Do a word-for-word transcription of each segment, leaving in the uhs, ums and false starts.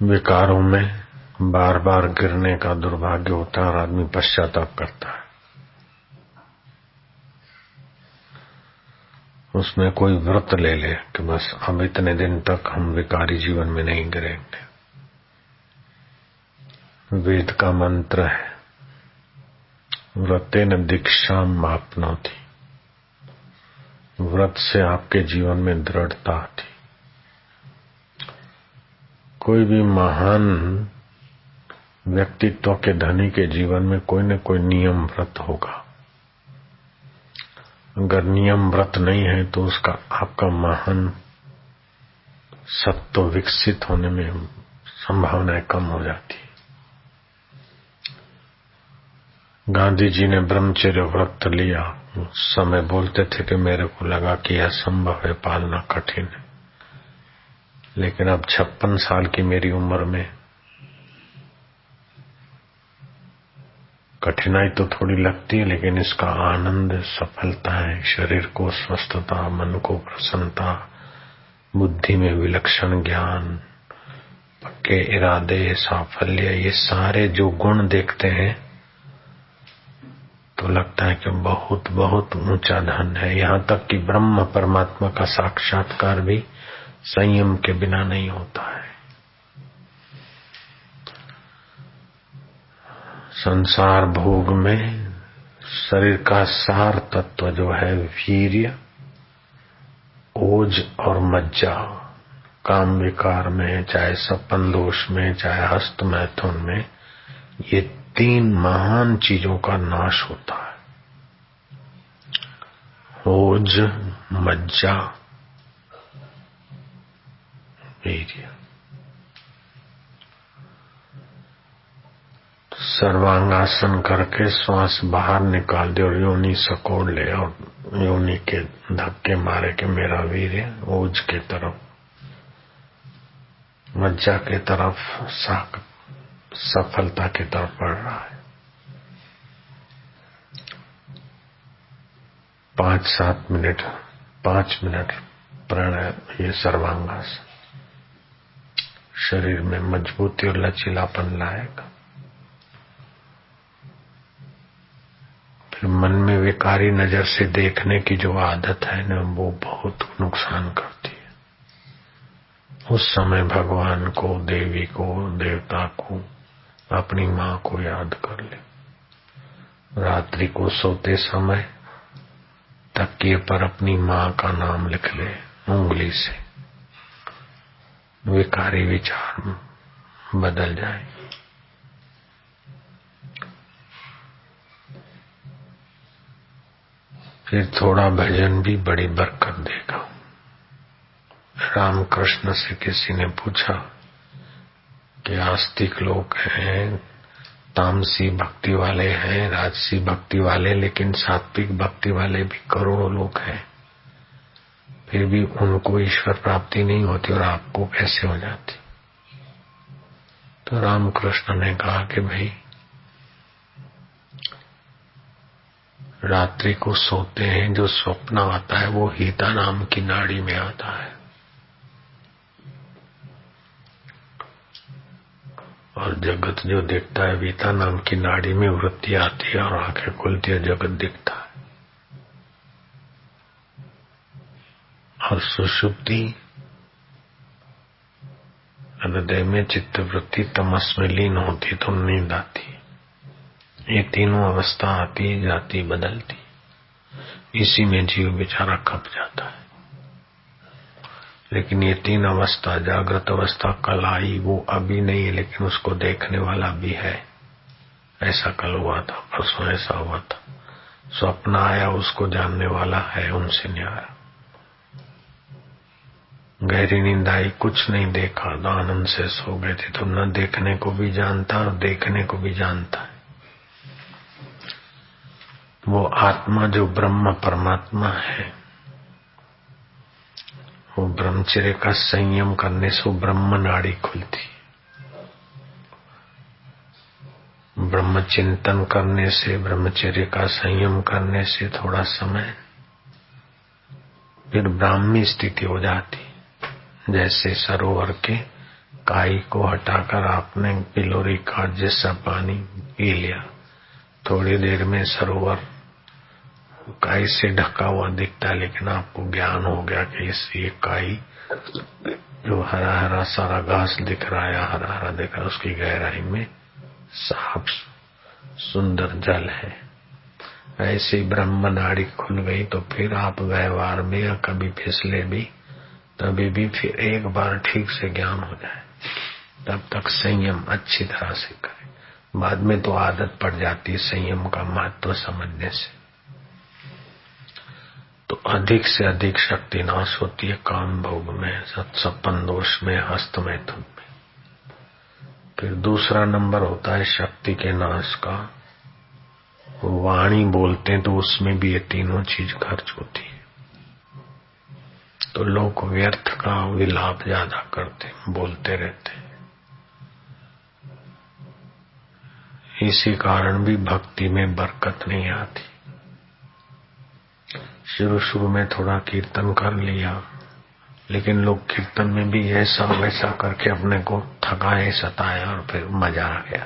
विकारों में बार बार गिरने का दुर्भाग्य होता है और आदमी पश्चाताप करता है। उसमें कोई व्रत ले ले कि बस अब इतने दिन तक हम विकारी जीवन में नहीं गिरेंगे। वेद का मंत्र है, व्रतेन दीक्षाम आपनोति। व्रत से आपके जीवन में दृढ़ता आती। कोई भी महान व्यक्तित्व के धनी के जीवन में कोई न कोई नियम व्रत होगा। अगर नियम व्रत नहीं है तो उसका आपका महान सत्व विकसित होने में संभावनाएं कम हो जाती है। गांधी जी ने ब्रह्मचर्य व्रत लिया। उस समय बोलते थे कि मेरे को लगा कि यह संभव है, पालना कठिन है, लेकिन अब छप्पन साल की मेरी उम्र में कठिनाई तो थोड़ी लगती है, लेकिन इसका आनंद, सफलता है, शरीर को स्वस्थता, मन को प्रसन्नता, बुद्धि में विलक्षण ज्ञान, पक्के इरादे, साफल्य, ये सारे जो गुण देखते हैं तो लगता है कि बहुत बहुत ऊंचा धन है। यहाँ तक कि ब्रह्म परमात्मा का साक्षात्कार भी संयम के बिना नहीं होता है। संसार भोग में शरीर का सार तत्व जो है वीर्य, ओज और मज्जा, काम विकार में, चाहे सपन दोष में, चाहे हस्त मैथुन में, ये तीन महान चीजों का नाश होता है। ओज, मज्जा, वीर्य। सर्वांगासन करके श्वास बाहर निकाल दे और योनि सकोड़ ले और योनि के धक्के मारे कि मेरा वीर्य ओज के तरफ, मज्जा के तरफ, साक सफलता की तरफ बढ़ रहा है। पांच सात मिनट पांच मिनट प्राणायाम, ये सर्वांगासन शरीर में मजबूती और लचीलापन लाएगा। फिर मन में विकारी नजर से देखने की जो आदत है ना, वो बहुत नुकसान करती है। उस समय भगवान को, देवी को, देवता को, अपनी माँ को याद कर ले। रात्रि को सोते समय तकिए पर अपनी माँ का नाम लिख ले उंगली से, विकारी विचार बदल जाए। फिर थोड़ा भजन भी बड़ी बरकत देगा। रामकृष्ण से किसी ने पूछा कि आस्तिक लोग हैं, तामसी भक्ति वाले हैं, राजसी भक्ति वाले, लेकिन सात्विक भक्ति वाले भी करोड़ों लोग हैं, फिर भी उनको ईश्वर प्राप्ति नहीं होती और आपको कैसे हो जाती? तो रामकृष्ण ने कहा कि भाई, रात्रि को सोते हैं, जो स्वप्न आता है वो हिता नाम की नाड़ी में आता है, और जगत जो दिखता है वीता नाम की नाड़ी में वृत्ति आती है और आंखें खुलती है, जगत दिखता है। और सुषुप्ति हृदय में चित्त वृत्ति तमस में लीन होती तो नींद आती। ये तीनों अवस्था आती जाती बदलती, इसी में जीव बेचारा खप जाता है। लेकिन ये तीन अवस्था, जागृत अवस्था कल आई, वो अभी नहीं है, लेकिन उसको देखने वाला भी है। ऐसा कल हुआ था, परसों ऐसा हुआ था। स्वप्न आया, उसको जानने वाला है, उनसे न्याय। गहरी नींद आई, कुछ नहीं देखा, तो आनंद से सो गए थे। तो न देखने को भी जानता और देखने को भी जानता है। वो आत्मा जो ब्रह्म परमात्मा है, वो ब्रह्मचर्य का संयम करने से वो ब्रह्म नाड़ी खुलती। ब्रह्म चिंतन करने से, ब्रह्मचर्य का संयम करने से थोड़ा समय, फिर ब्राह्मी स्थिति हो जाती। जैसे सरोवर के काई को हटाकर आपने पिलोरी का जैसा पानी पी लिया, थोड़ी देर में सरोवर काई से ढका हुआ दिखता है, लेकिन आपको ज्ञान हो गया कि इस ये काई जो हरा हरा सारा घास दिख रहा है, हरा हरा दिख रहा है, उसकी गहराई में साफ सुंदर जल है। ऐसी ब्रह्म नाड़ी खुल गई तो फिर आप व्यवहार में या कभी फिसले भी, तभी भी फिर एक बार ठीक से ज्ञान हो जाए, तब तक संयम अच्छी तरह से करें। बाद में तो आदत पड़ जाती है संयम का महत्व समझने से, तो अधिक से अधिक शक्ति नाश होती है काम भोग में, सत्सपन दोष में, हस्त मैथुन में। फिर दूसरा नंबर होता है शक्ति के नाश का, वाणी बोलते हैं तो उसमें भी ये तीनों चीज खर्च होती है, तो लोग व्यर्थ का विलाप ज्यादा करते, बोलते रहते हैं। इसी कारण भी भक्ति में बरकत नहीं आती। शुरू शुरू में थोड़ा कीर्तन कर लिया, लेकिन लोग कीर्तन में भी ऐसा वैसा करके अपने को थकाए सताया और फिर मजा आ गया।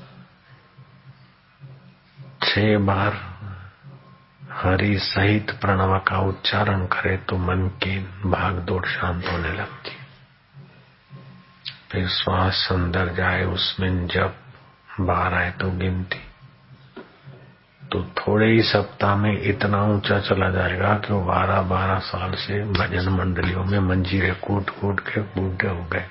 छह बार हरि सहित प्रणव का उच्चारण करे तो मन की भाग दौड़ शांत होने लगती। फिर श्वास अंदर जाए, उसमें जब बाहर आए तो गिनती, तो थोड़े ही सप्ताह में इतना ऊंचा चला जाएगा कि वो बारह बारह साल से भजन मंडलियों में मंजीरे कूट कूट के बूढ़े हो गए,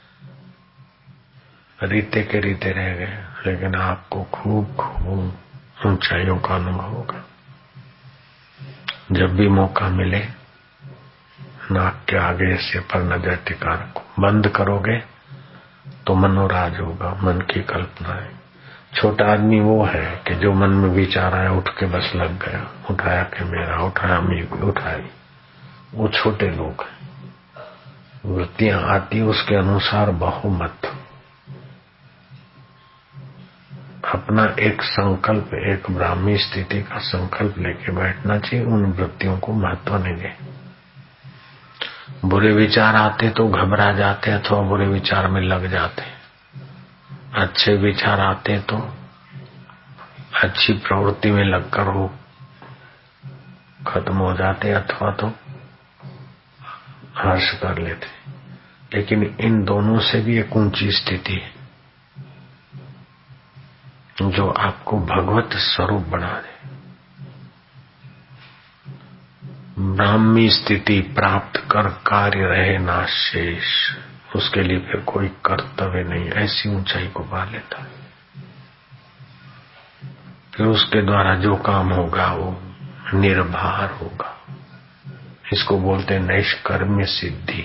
रीते के रीते रह गए, लेकिन आपको खूब खूब ऊंचाइयों का अनुभव होगा। जब भी मौका मिले नाक के आगे से पर नजर टिका रखो, बंद करोगे तो मनोराज होगा, मन की कल्पना है। छोटा आदमी वो है कि जो मन में विचार आया उठ के बस लग गया, उठाया कि मेरा, उठाया मीक उठाई, वो छोटे लोग हैं। वृत्तियां आती उसके अनुसार बहुमत, अपना एक संकल्प, एक ब्राह्मी स्थिति का संकल्प लेके बैठना चाहिए, उन वृत्तियों को महत्व नहीं दे। बुरे विचार आते तो घबरा जाते अथवा बुरे विचार में लग जाते, अच्छे विचार आते तो अच्छी प्रवृत्ति में लगकर वो खत्म हो जाते अथवा तो हर्ष कर लेते। लेकिन इन दोनों से भी एक ऊंची स्थिति है जो आपको भगवत स्वरूप बना दे। ब्राह्मी स्थिति प्राप्त कर कार्य रहे ना शेष, उसके लिए फिर कोई कर्तव्य नहीं, ऐसी ऊंचाई को पा लेता है। फिर उसके द्वारा जो काम होगा वो निर्भर होगा। इसको बोलते हैं नैष्कर्म्य सिद्धि।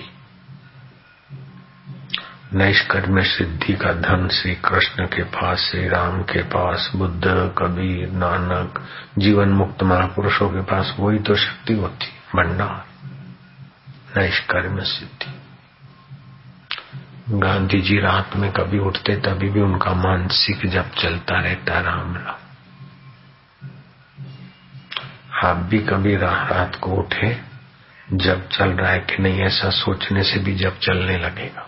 नैष्कर्म्य सिद्धि का धन श्री कृष्ण के पास, श्री राम के पास, बुद्ध, कबीर, नानक, जीवन मुक्त महापुरुषों के पास वही तो शक्ति होती, भंडार, नैष्कर्म्य सिद्धि। गांधी जी रात में कभी उठते तभी भी उनका मानसिक जप चलता रहता, राम राम। आप भी कभी रात को उठे, जब चल रहा है कि नहीं, ऐसा सोचने से भी जब चलने लगेगा।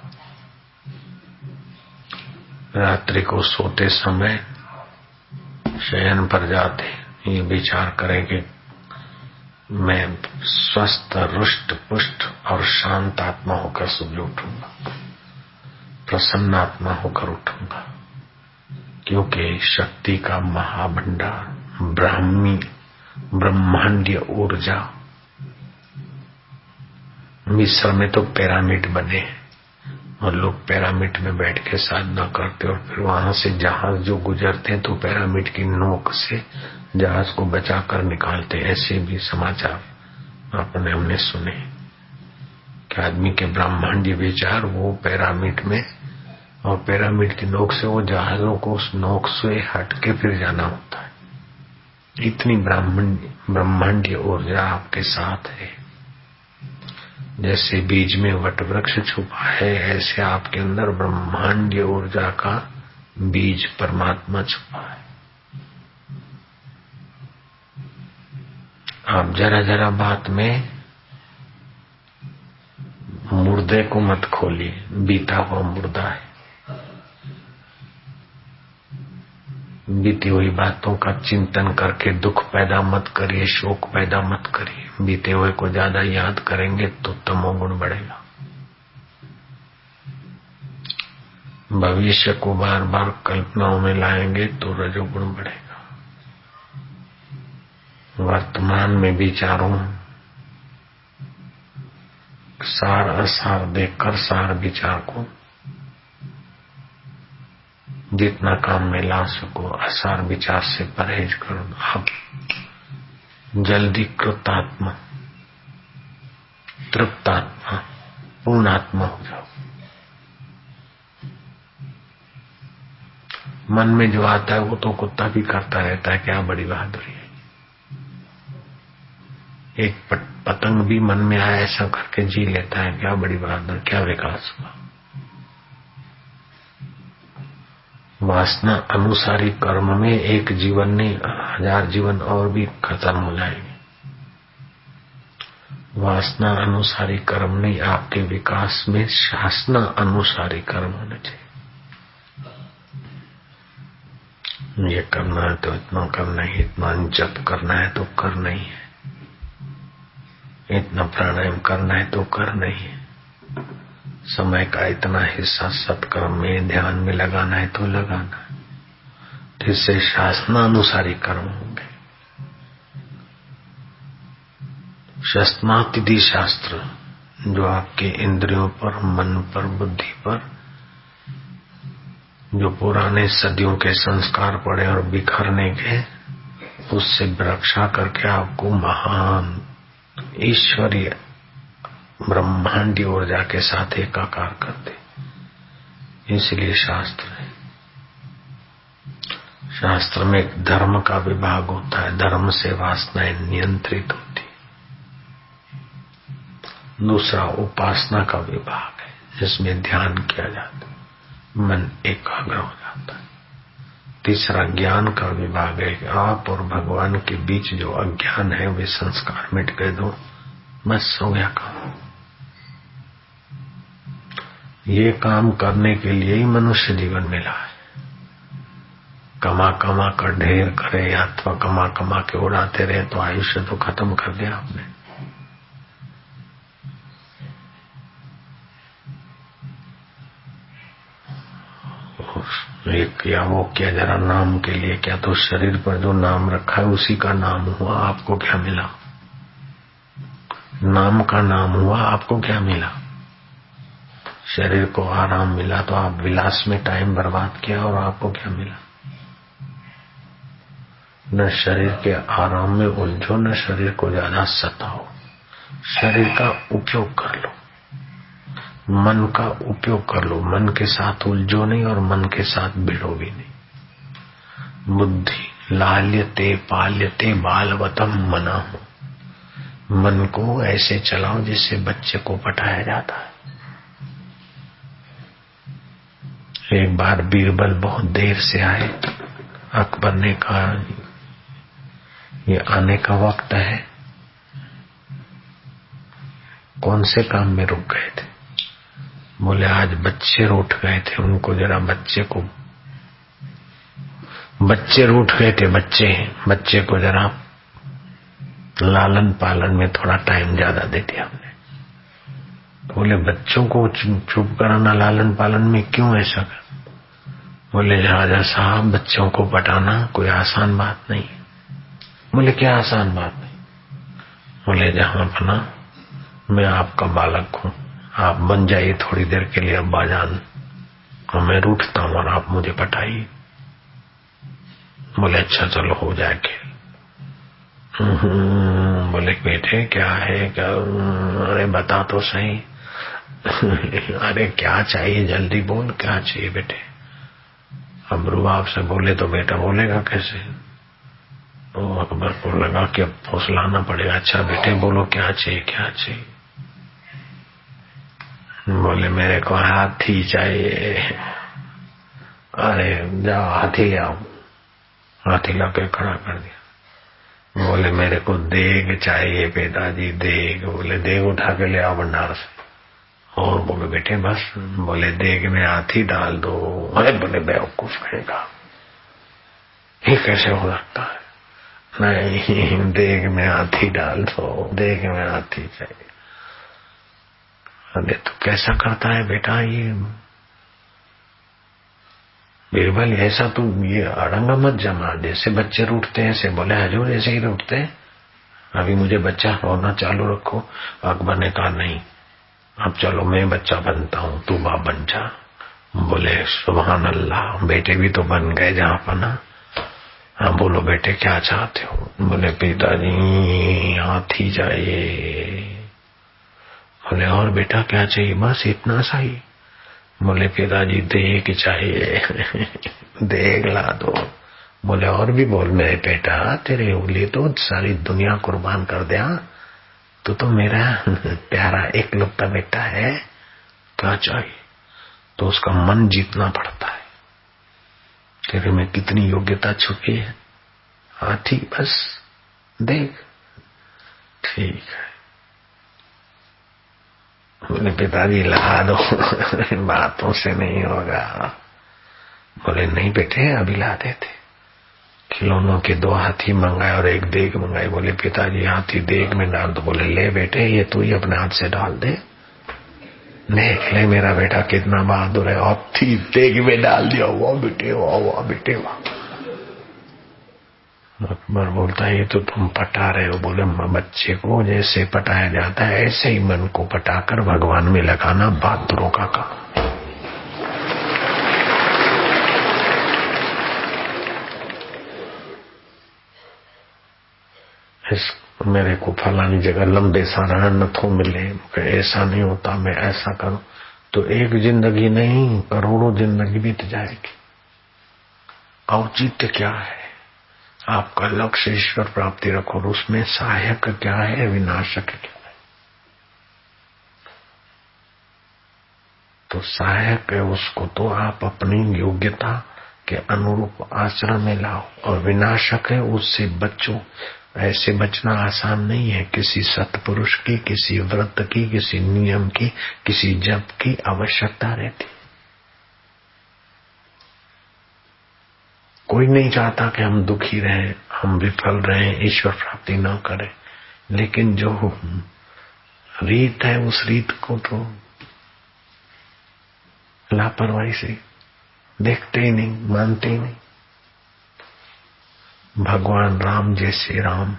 रात्रि को सोते समय शयन पर जाते ये विचार करें कि मैं स्वस्थ, रुष्ट पुष्ट और शांत आत्मा होकर सुबह उठूंगा, प्रसन्न आत्मा होकर उठूंगा, क्योंकि शक्ति का महाभंडार, ब्राह्मी ब्रह्मांडीय ऊर्जा। मिस्र में तो पिरामिड बने और लोग पिरामिड में बैठ के साधना करते और फिर वहां से जहाज जो गुजरते हैं तो पिरामिड की नोक से जहाज को बचाकर निकालते। ऐसे भी समाचार आपने हमने सुने कि आदमी के ब्रह्मांडीय विचार वो पिरामिड में, और पिरामिड की नोक से वो जहाजों को उस नोक से हट के फिर जाना होता है। इतनी ब्राह्मण ब्रह्मांडीय ऊर्जा आपके साथ है। जैसे बीज में वट वृक्ष छुपा है, ऐसे आपके अंदर ब्रह्मांडीय ऊर्जा का बीज परमात्मा छुपा है। आप जरा जरा बात में मुर्दे को मत खोलिए, बीता हुआ मुर्दा है। बीती हुई बातों का चिंतन करके दुख पैदा मत करिए, शोक पैदा मत करिए। बीते हुए को ज्यादा याद करेंगे तो तमोगुण बढ़ेगा। भविष्य को बार बार कल्पनाओं में लाएंगे तो रजोगुण बढ़ेगा। वर्तमान में विचारों सार असार देखकर सार विचार को जितना काम में ला सको असार विचार से परहेज करो। आप जल्दी कृतात्मा, तृप्तात्मा, पूर्णात्मा हो जाओ। मन में जो आता है वो तो कुत्ता भी करता रहता है, क्या बड़ी बहादुरी है। एक पतंग भी मन में आया ऐसा करके जी लेता है, क्या बड़ी बहादुर, क्या विकास हुआ। वासना अनुसारी कर्म में एक जीवन नहीं हजार जीवन और भी खत्म हो जाएंगे। वासना अनुसारी कर्म नहीं, आपके विकास में शासना अनुसारी कर्म होने चाहिए। ये करना है तो इतना करना है, इतना जप करना है तो करना ही है, इतना प्राणायाम करना है तो करना ही है, समय का इतना हिस्सा सत्कर्म में ध्यान में लगाना है तो लगाना है। इससे शासनानुसारी कर्म होंगे। शस्नातिथि शास्त्र जो आपके इंद्रियों पर, मन पर, बुद्धि पर जो पुराने सदियों के संस्कार पड़े और बिखरने के, उससे रक्षा करके आपको महान ईश्वरीय ब्रह्मांडी ऊर्जा के साथ एकाकार करते। इसलिए शास्त्र है। शास्त्र में एक धर्म का विभाग होता है, धर्म से वासनाएं नियंत्रित होती। दूसरा उपासना का विभाग है, जिसमें ध्यान किया जाता है, मन एकाग्र हो जाता है। तीसरा ज्ञान का विभाग है, आप और भगवान के बीच जो अज्ञान है वे संस्कार मिट गए, दो बस हो गया काम। ये काम करने के लिए ही मनुष्य जीवन मिला है। कमा कमा कर ढेर करे अथवा कमा कमा के उड़ाते रहे तो आयुष्य तो खत्म कर दिया आपने। ये किया वो किया जरा नाम के लिए, क्या तो शरीर पर जो नाम रखा है उसी का नाम हुआ, आपको क्या मिला? नाम का नाम हुआ, आपको क्या मिला? शरीर को आराम मिला तो आप विलास में टाइम बर्बाद किया और आपको क्या मिला? न शरीर के आराम में उलझो, न शरीर को ज्यादा सताओ। शरीर का उपयोग कर लो, मन का उपयोग कर लो, मन के साथ उलझो नहीं और मन के साथ भिड़ो भी नहीं। बुद्धि लाल्यते पाल्यते बालवतम मना हो, मन को ऐसे चलाओ जिससे बच्चे को पटाया जाता है। एक बार बीरबल बहुत देर से आए, अकबर ने कहा ये आने का वक्त है, कौन से काम में रुक गए थे? बोले आज बच्चे रूठ गए थे, उनको जरा बच्चे को बच्चे रूठ गए थे बच्चे बच्चे को जरा लालन पालन में थोड़ा टाइम ज्यादा दे दिया हमने। बोले बच्चों को चुप कराना लालन पालन में क्यों ऐसा कर? बोले राजा साहब बच्चों को पटाना कोई आसान बात नहीं। बोले क्या आसान बात नहीं? बोले जहां अपना मैं आपका बालक हूं, आप बन जाइए थोड़ी देर के लिए अब्बा जान, और मैं रूठता हूं और आप मुझे पटाइए। बोले अच्छा चलो हो जाएगी। बोले बेटे क्या है क्या? अरे बता तो सही। अरे क्या चाहिए जल्दी बोल, क्या चाहिए बेटे? अब रुबाब से बोले तो बेटा बोलेगा कैसे? तो अकबर को लगा कि अब फौसलाना पड़ेगा। अच्छा बेटे बोलो क्या चाहिए क्या चाहिए? बोले मेरे को हाथी चाहिए। अरे जाओ हाथी ले आओ। हाथी लाके खड़ा कर दिया। बोले मेरे को देग चाहिए पिताजी, देग। बोले देग उठा के ले आओ भंडार से। और बोले बेटे बस, बोले देग में हाथी डाल दो। अरे बोले बेवकूफ कहेगा, ये कैसे हो सकता है? नहीं, देग में हाथी डाल दो, देग में हाथी चाहिए। अरे तो कैसा करता है बेटा ये बीरबल? ऐसा तू ये अड़ंगा मत जमा, जैसे बच्चे रूठते हैं ऐसे। बोले हजूर ऐसे ही रूठते हैं, अभी मुझे बच्चा रोना चालू रखो। अकबर ने कहा नहीं, अब चलो मैं बच्चा बनता हूँ, तू बाप बन जा। बोले सुभान अल्लाह, बेटे भी तो बन गए जहाँ पना। हाँ बोलो बेटे क्या चाहते हो? बोले पिताजी हाथी चाहिए। बोले और बेटा क्या चाहिए? बस इतना सा ही। बोले पिताजी देग चाहिए। देग ला दो। बोले और भी बोल मेरे बेटा, तेरे उंगली तो सारी दुनिया कुर्बान कर दिया, तू तो मेरा प्यारा एक लुप्ता बेटा है, क्या चाहिए? तो उसका मन जीतना पड़ता है। तेरे में कितनी योग्यता छुपी है। हाथी बस देख, ठीक है। बोले पिताजी ला दो। बातों से नहीं होगा। बोले नहीं बेटे अभी ला देते। खिलौनों के दो हाथी मंगाए और एक देग मंगाई। बोले पिताजी हाथी देग में डाल दो। बोले ले बेटे ये तू ही अपने हाथ से डाल दे। देख ले मेरा बेटा कितना बहादुर है, हाथी देग में डाल दिया। वाह बेटे वाह, वाह बेटे वाह। अकबर बोलता है ये तो तुम पटा रहे हो। बोले बच्चे को जैसे पटाया जाता है ऐसे ही मन को पटाकर भगवान में लगाना बहादुरों का काम। इस मेरे को फलानी जगह लंबे सारा नथों मिले, ऐसा नहीं होता, मैं ऐसा करूं तो एक जिंदगी नहीं करोड़ों जिंदगी बीत जाएगी। औचित्य क्या है? आपका लक्ष्य ईश्वर प्राप्ति रखो, और उसमें सहायक क्या है, विनाशक क्या है? तो सहायक है उसको तो आप अपनी योग्यता के अनुरूप आचरण में लाओ, और विनाशक है उससे बचो। ऐसे बचना आसान नहीं है। किसी सत्पुरुष की, किसी व्रत की, किसी नियम की, किसी जप की आवश्यकता रहती। कोई नहीं चाहता कि हम दुखी रहें, हम विफल रहें, ईश्वर प्राप्ति न करें, लेकिन जो रीत है उस रीत को तो लापरवाही से देखते ही नहीं, मानते ही नहीं। भगवान राम जैसे राम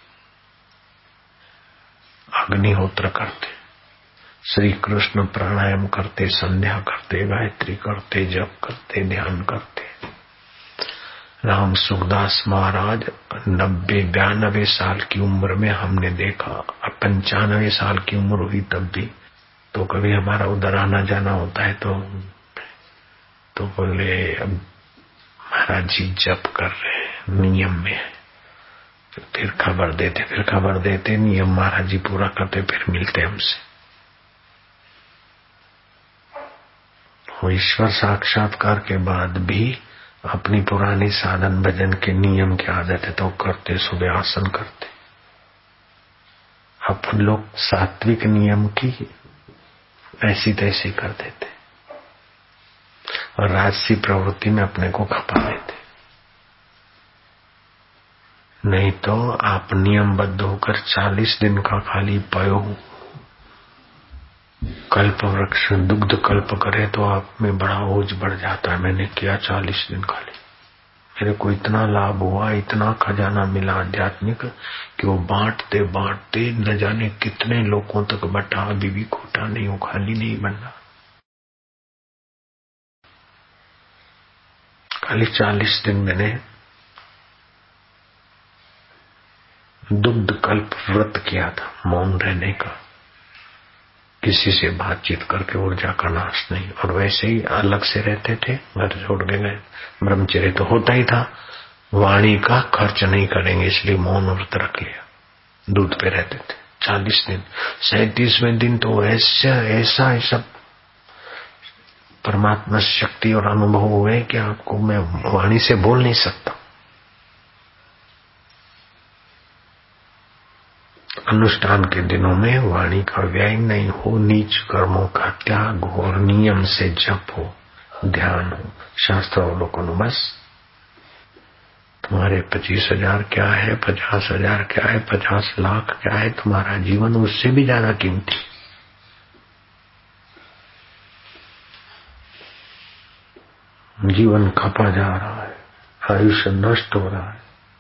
अग्निहोत्र करते, श्री कृष्ण प्राणायाम करते, संध्या करते, गायत्री करते, जप करते, ध्यान करते। राम सुखदास महाराज नब्बे बयानबे साल की उम्र में हमने देखा, पंचानवे साल की उम्र हुई तब भी। तो कभी हमारा उधर आना जाना होता है तो तो बोले अब महाराज जी जप कर रहे, नियम में है। फिर खबर देते, फिर खबर देते, नियम महाराज जी पूरा करते, फिर मिलते हमसे। वो ईश्वर साक्षात्कार के बाद भी अपनी पुरानी साधन भजन के नियम की आदत है तो करते, सुबह आसन करते। अपन लोग सात्विक नियम की ऐसी तैसी कर देते और राजसी प्रवृत्ति में अपने को खपा देते। नहीं तो आप नियमबद्ध होकर चालीस दिन का खाली पयो कल्प वृक्ष दुग्ध कल्प करे तो आप में बड़ा ओज बढ़ जाता है। मैंने किया चालीस दिन खाली, मेरे को इतना लाभ हुआ, इतना खजाना मिला आध्यात्मिक कि वो बांटते बांटते न जाने कितने लोगों तक बटा। अभी भी खोटा नहीं हो, खाली नहीं बनना। खाली चालीस दिन मैंने दुग्ध कल्प व्रत किया था, मौन रहने का, किसी से बातचीत करके ऊर्जा का नाश नहीं। और वैसे ही अलग से रहते थे, घर छोड़ के गए। ब्रह्मचर्य तो होता ही था, वाणी का खर्च नहीं करेंगे इसलिए मौन व्रत रख लिया, दूध पे रहते थे चालीस दिन। सैंतीसवें दिन तो ऐसा ऐसा ऐसा परमात्मा शक्ति और अनुभव हुए कि आपको मैं वाणी से बोल नहीं सकता। अनुष्ठान के दिनों में वाणी का व्यय नहीं हो, नीच कर्मों का त्याग हो और नियम से जप हो, ध्यान हो, शास्त्र अवलोकन हो। बस तुम्हारे पच्चीस हजार क्या है, पचास हजार क्या है, पचास लाख क्या है, तुम्हारा जीवन उससे भी ज्यादा कीमती। जीवन खपा जा रहा है, आयुष्य नष्ट हो रहा है।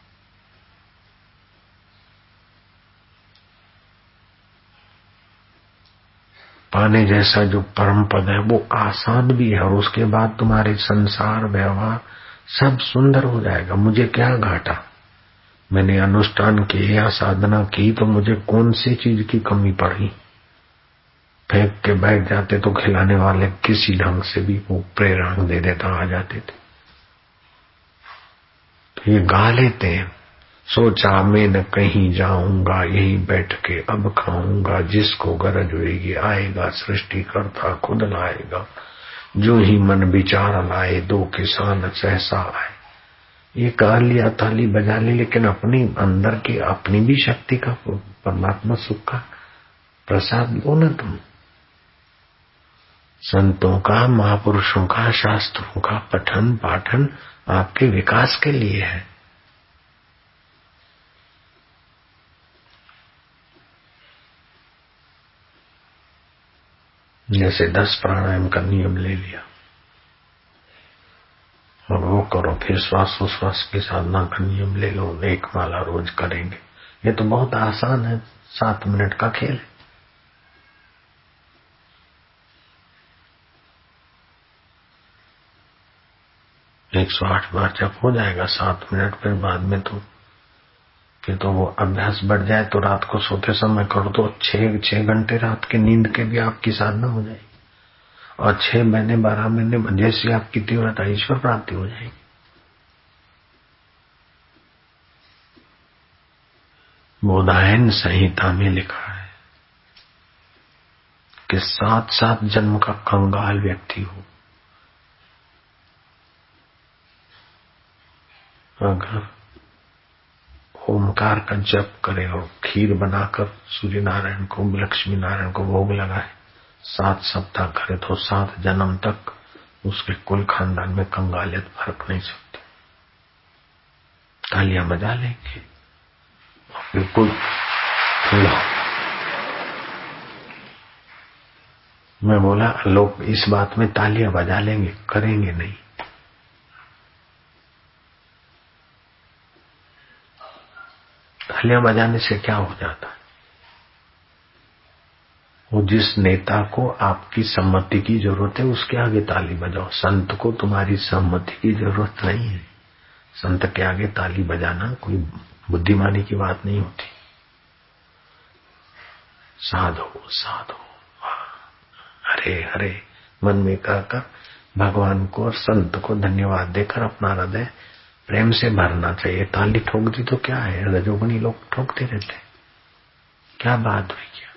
पाने जैसा जो परम पद है वो आसान भी है और उसके बाद तुम्हारे संसार व्यवहार सब सुंदर हो जाएगा। मुझे क्या घाटा, मैंने अनुष्ठान किए या साधना की तो मुझे कौन सी चीज की कमी पड़ी। फेंक के बैठ जाते तो खिलाने वाले किसी ढंग से भी वो प्रेरणा दे देता, आ जाते थे। तो ये गा लेते हैं, सोचा मैं न कहीं जाऊंगा, यही बैठ के अब खाऊंगा, जिसको गरज होगी आएगा, सृष्टि करता खुद लाएगा, जो ही मन विचार लाए, दो किसान सहसा आए। ये गा लिया, ताली बजा ली, लेकिन अपनी अंदर की अपनी भी शक्ति का, परमात्मा सुख का प्रसाद लो ना तुम। संतों का, महापुरुषों का, शास्त्रों का पठन पाठन आपके विकास के लिए है। जैसे दस प्राणायाम का नियम ले लिया और वो करो, फिर श्वास उश्वास की साधना का नियम ले लो, एक माला रोज करेंगे। ये तो बहुत आसान है, सात मिनट का खेल है। एक सौ आठ बार जब हो जाएगा सात मिनट, फिर बाद में तो फिर तो वो अभ्यास बढ़ जाए तो रात को सोते समय करो तो छह छह घंटे रात की नींद के भी आपकी साधना हो जाएगी और छह महीने बारह महीने जैसी आपकी तीव्रता ईश्वर प्राप्ति हो जाएगी। बोधायन संहिता में लिखा है कि सात सात जन्म का कंगाल व्यक्ति हो, अगर ओमकार का जप करे और खीर बनाकर सूर्य नारायण को, लक्ष्मी नारायण को भोग लगाए, सात सप्ताह करे तो सात जन्म तक उसके कुल खानदान में कंगालियत फर्क नहीं सकती। तालियां बजा लेंगे बिल्कुल। मैं बोला लोग इस बात में तालियां बजा लेंगे, करेंगे नहीं। तालियां बजाने से क्या हो जाता है? वो जिस नेता को आपकी सम्मति की जरूरत है उसके आगे ताली बजाओ। संत को तुम्हारी सम्मति की जरूरत नहीं है। संत के आगे ताली बजाना कोई बुद्धिमानी की बात नहीं होती। साधो साधो हरे हरे मन में कहकर भगवान को और संत को धन्यवाद देकर अपना हृदय प्रेम से भरना चाहिए। ताली ठोक दी तो क्या है, रजोगुनी लोग ठोकते रहते, क्या बात हुई? क्या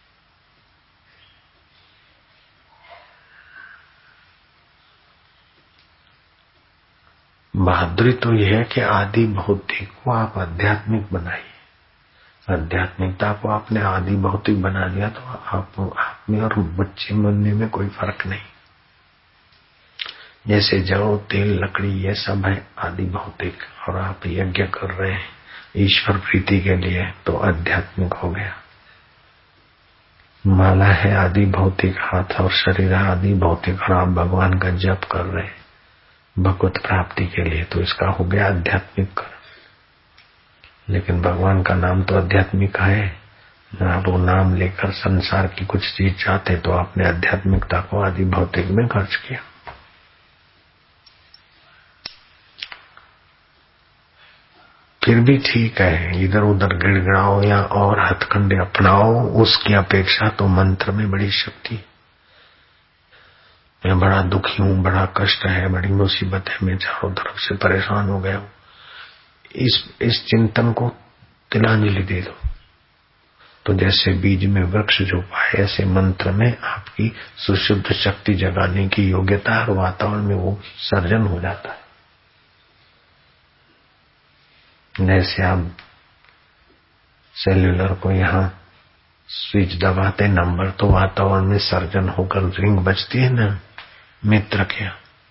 बहादुरी तो यह है कि आदि भौतिक को आप आध्यात्मिक बनाइए। आध्यात्मिकता को आपने आदि भौतिक बना लिया तो आप, आप में और बच्चे बनने में कोई फर्क नहीं। जैसे जौ तेल लकड़ी ये सब है आदि भौतिक, और आप यज्ञ कर रहे हैं ईश्वर प्रीति के लिए तो आध्यात्मिक हो गया। माला है आदि भौतिक, हाथ और शरीर आदि भौतिक, और आप भगवान का जप कर रहे हैं भगवत प्राप्ति के लिए तो इसका हो गया आध्यात्मिक। लेकिन भगवान का नाम तो आध्यात्मिक है। आप वो नाम लेकर संसार की कुछ चीज चाहते तो आपने आध्यात्मिकता को आदि भौतिक में खर्च किया। फिर भी ठीक है, इधर उधर गिड़गिड़ाओ या और हथकंडे अपनाओ, उसकी अपेक्षा तो मंत्र में बड़ी शक्ति है। मैं बड़ा दुखी हूं, बड़ा कष्ट है, बड़ी मुसीबत है, मैं चारों तरफ से परेशान हो गया हूं, इस इस चिंतन को तिलांजलि दे दो। तो जैसे बीज में वृक्ष जो पाए, ऐसे मंत्र में आपकी सुशुद्ध शक्ति जगाने की योग्यता और वातावरण में वो सर्जन हो जाता है। जैसे आप सेल्यूलर को यहाँ स्विच दबाते नंबर तो वातावरण में सर्जन होकर रिंग बजती है ना मित्र के,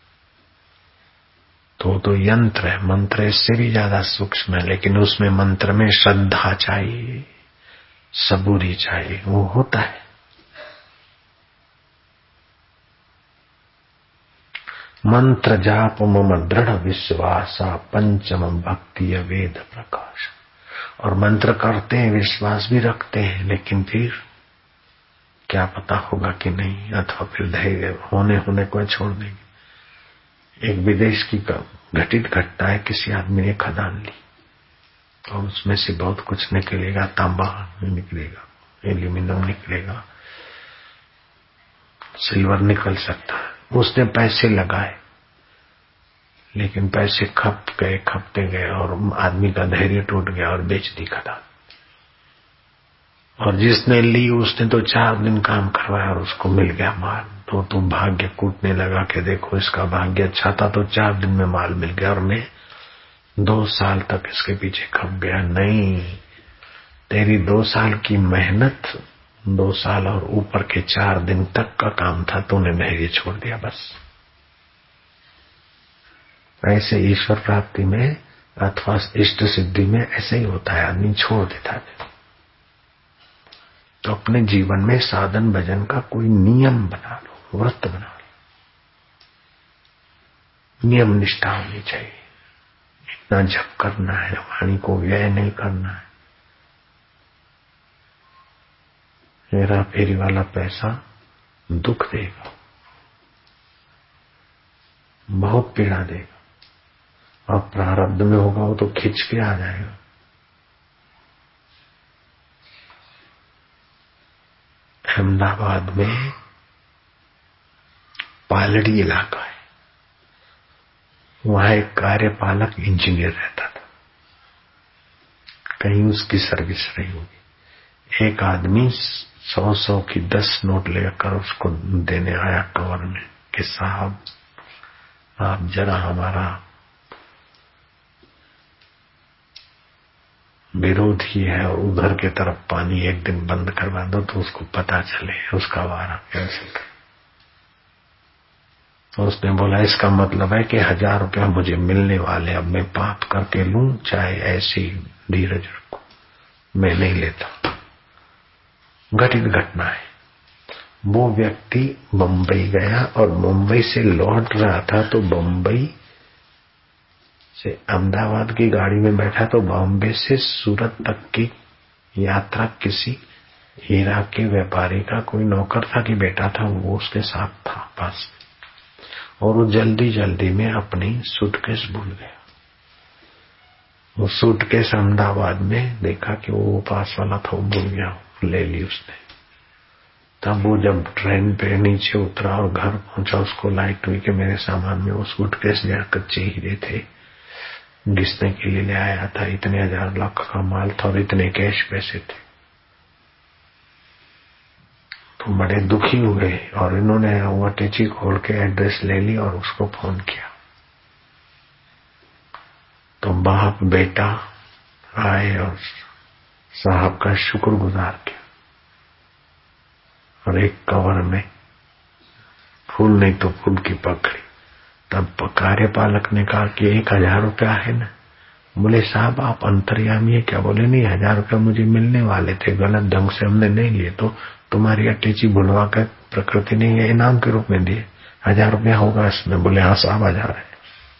तो तो यंत्र है। मंत्र इससे भी ज्यादा सूक्ष्म है, लेकिन उसमें मंत्र में श्रद्धा चाहिए, सबूरी चाहिए, वो होता है। मंत्र जाप मम दृढ़ विश्वासा पंचम भक्ति वेद प्रकाश। और मंत्र करते हैं, विश्वास भी रखते हैं, लेकिन फिर क्या पता होगा कि नहीं, अथवा फिर धैर्य होने होने को छोड़ देंगे। एक विदेश की घटित घटना है, किसी आदमी ने खदान ली तो उसमें से बहुत कुछ निकलेगा, तांबा निकलेगा, एल्यूमिनियम निकलेगा, सिल्वर निकल सकता है। उसने पैसे लगाए, लेकिन पैसे खप गए खपते गए और आदमी का धैर्य टूट गया और बेच दी खदान। और जिसने ली उसने तो चार दिन काम करवाया और उसको मिल गया माल। तो तुम भाग्य कूटने लगा कि देखो इसका भाग्य अच्छा था तो चार दिन में माल मिल गया, और मैं दो साल तक इसके पीछे खप गया। नहीं, तेरी दो साल की मेहनत दो साल और ऊपर के चार दिन तक का काम था, तूने धैर्य छोड़ दिया बस। ऐसे ईश्वर प्राप्ति में अथवा इष्ट सिद्धि में ऐसे ही होता है, आदमी छोड़ देता है। तो अपने जीवन में साधन भजन का कोई नियम बना लो, व्रत बना लो, नियम निष्ठा होनी चाहिए। इतना जप करना है, वाणी को व्यय नहीं करना है। हेरा फेरी वाला पैसा दुख देगा, बहुत पीड़ा देगा, और प्रारब्ध में होगा वो तो खिंच के आ जाएगा। अहमदाबाद में पालड़ी इलाका है, वहां एक कार्यपालक इंजीनियर रहता था, कहीं उसकी सर्विस रही होगी। एक आदमी सौ सौ की दस नोट लेकर उसको देने आया कवर में कि साहब आप जरा हमारा विरोधी है और उधर के तरफ पानी एक दिन बंद करवा दो तो उसको पता चले उसका वारा कैंसिल कर। तो उसने बोला इसका मतलब है कि हजार रुपया मुझे मिलने वाले, अब मैं पाप करके लूं चाहे ऐसी धीरज रखो, मैं नहीं लेता। घटित घटना है। वो व्यक्ति बंबई गया और मुंबई से लौट रहा था, तो बंबई से अहमदाबाद की गाड़ी में बैठा तो बॉम्बे से सूरत तक की यात्रा किसी हीरा के व्यापारी का कोई नौकर था कि बेटा था, वो उसके साथ था पास, और वो जल्दी जल्दी में अपनी सूटकेस भूल गया। वो सूटकेस अहमदाबाद में देखा कि वो पास वाला था, वो भूल गया, ले ली उसने। तब वो जब ट्रेन पे नीचे उतरा और घर पहुंचा, उसको लाइट हुई कि मेरे सामान में वो सूटकेस या कच्चे हीरे थे, घिसने के लिए ले आया था, इतने हजार लाख का माल था और इतने कैश पैसे थे। तो बड़े दुखी हुए और इन्होंने वो अटैची खोल के एड्रेस ले ली और उसको फोन किया। तो बाप बेटा आए और साहब का शुक्रगुजार किया, और एक कवर में फूल नहीं तो फूल की पकड़ी। तब कार्यपालक ने कहा कि एक हजार रुपया है ना। बोले साहब आप अंतर्यामी है क्या? बोले नहीं, हजार रुपया मुझे मिलने वाले थे, गलत ढंग से हमने नहीं लिए, तो तुम्हारी अटैची भुलवा कर प्रकृति ने ये इनाम के रूप में दिए, हजार रुपया होगा इसमें। बोले हाँ साहब हजार है।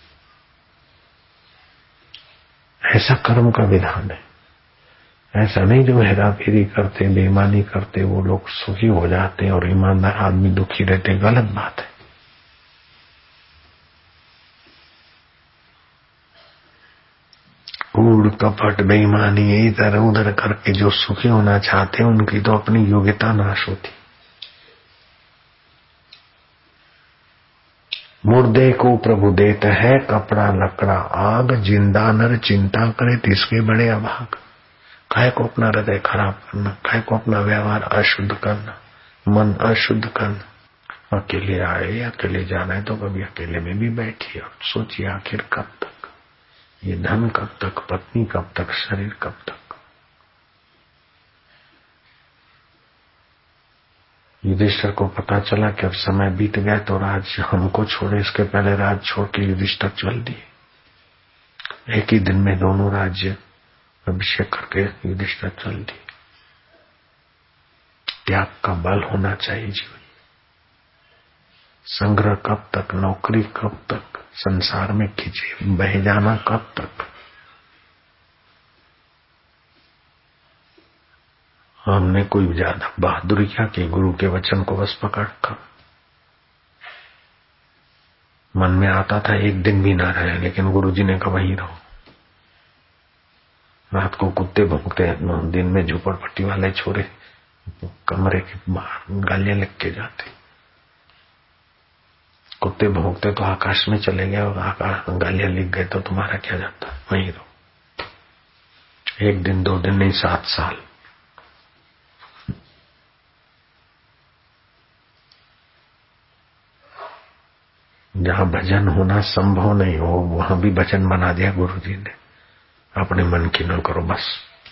ऐसा कर्म का विधान है। ऐसा नहीं जो हेरा फेरी करते बेईमानी करते वो लोग सुखी हो जाते हैं और ईमानदार आदमी दुखी रहते, गलत बात है। कूड़ कपट बेईमानी इधर उधर करके जो सुखी होना चाहते हैं उनकी तो अपनी योग्यता नाश होती। मुर्दे को प्रभु देता है कपड़ा लकड़ा आग, जिंदा नर चिंता करे तिसके बड़े अभाग। काहे को अपना हृदय खराब करना, काहे को अपना व्यवहार अशुद्ध करना, मन अशुद्ध करना। अकेले आए अकेले जाना है तो कभी अकेले में भी बैठिए और सोचिए आखिर कब तक ये धन, कब तक पत्नी, कब तक शरीर, कब तक। युधिष्ठिर को पता चला कि अब समय बीत गया तो राज हमको छोड़े, इसके पहले राज छोड़ के युधिष्ठिर चल दिए। एक ही दिन में दोनों राज्य अभिषेक करके युधिष्ठिर चल दिए। त्याग का बल होना चाहिए जीवन। संग्रह कब तक, नौकरी कब तक, संसार में खींचे बह जाना कब तक। हमने कोई ज्यादा बहादुरी क्या की, गुरु के वचन को बस पकड़ कर मन में आता था एक दिन भी ना रहे, लेकिन गुरु जी ने कहा वहीं रहो। रात को कुत्ते भौंकते, दिन में झोपड़पट्टी वाले छोरे कमरे के बाहर गालियां लिख के जाते। कुत्ते भौंकते तो आकाश में चले गए और आकाश गालियां लिख गए तो तुम्हारा क्या जाता, वहीं रहो। एक दिन दो दिन नहीं, सात साल। जहां भजन होना संभव नहीं हो वहां भी भजन बना दिया गुरु जी ने। अपने मन की न करो बस,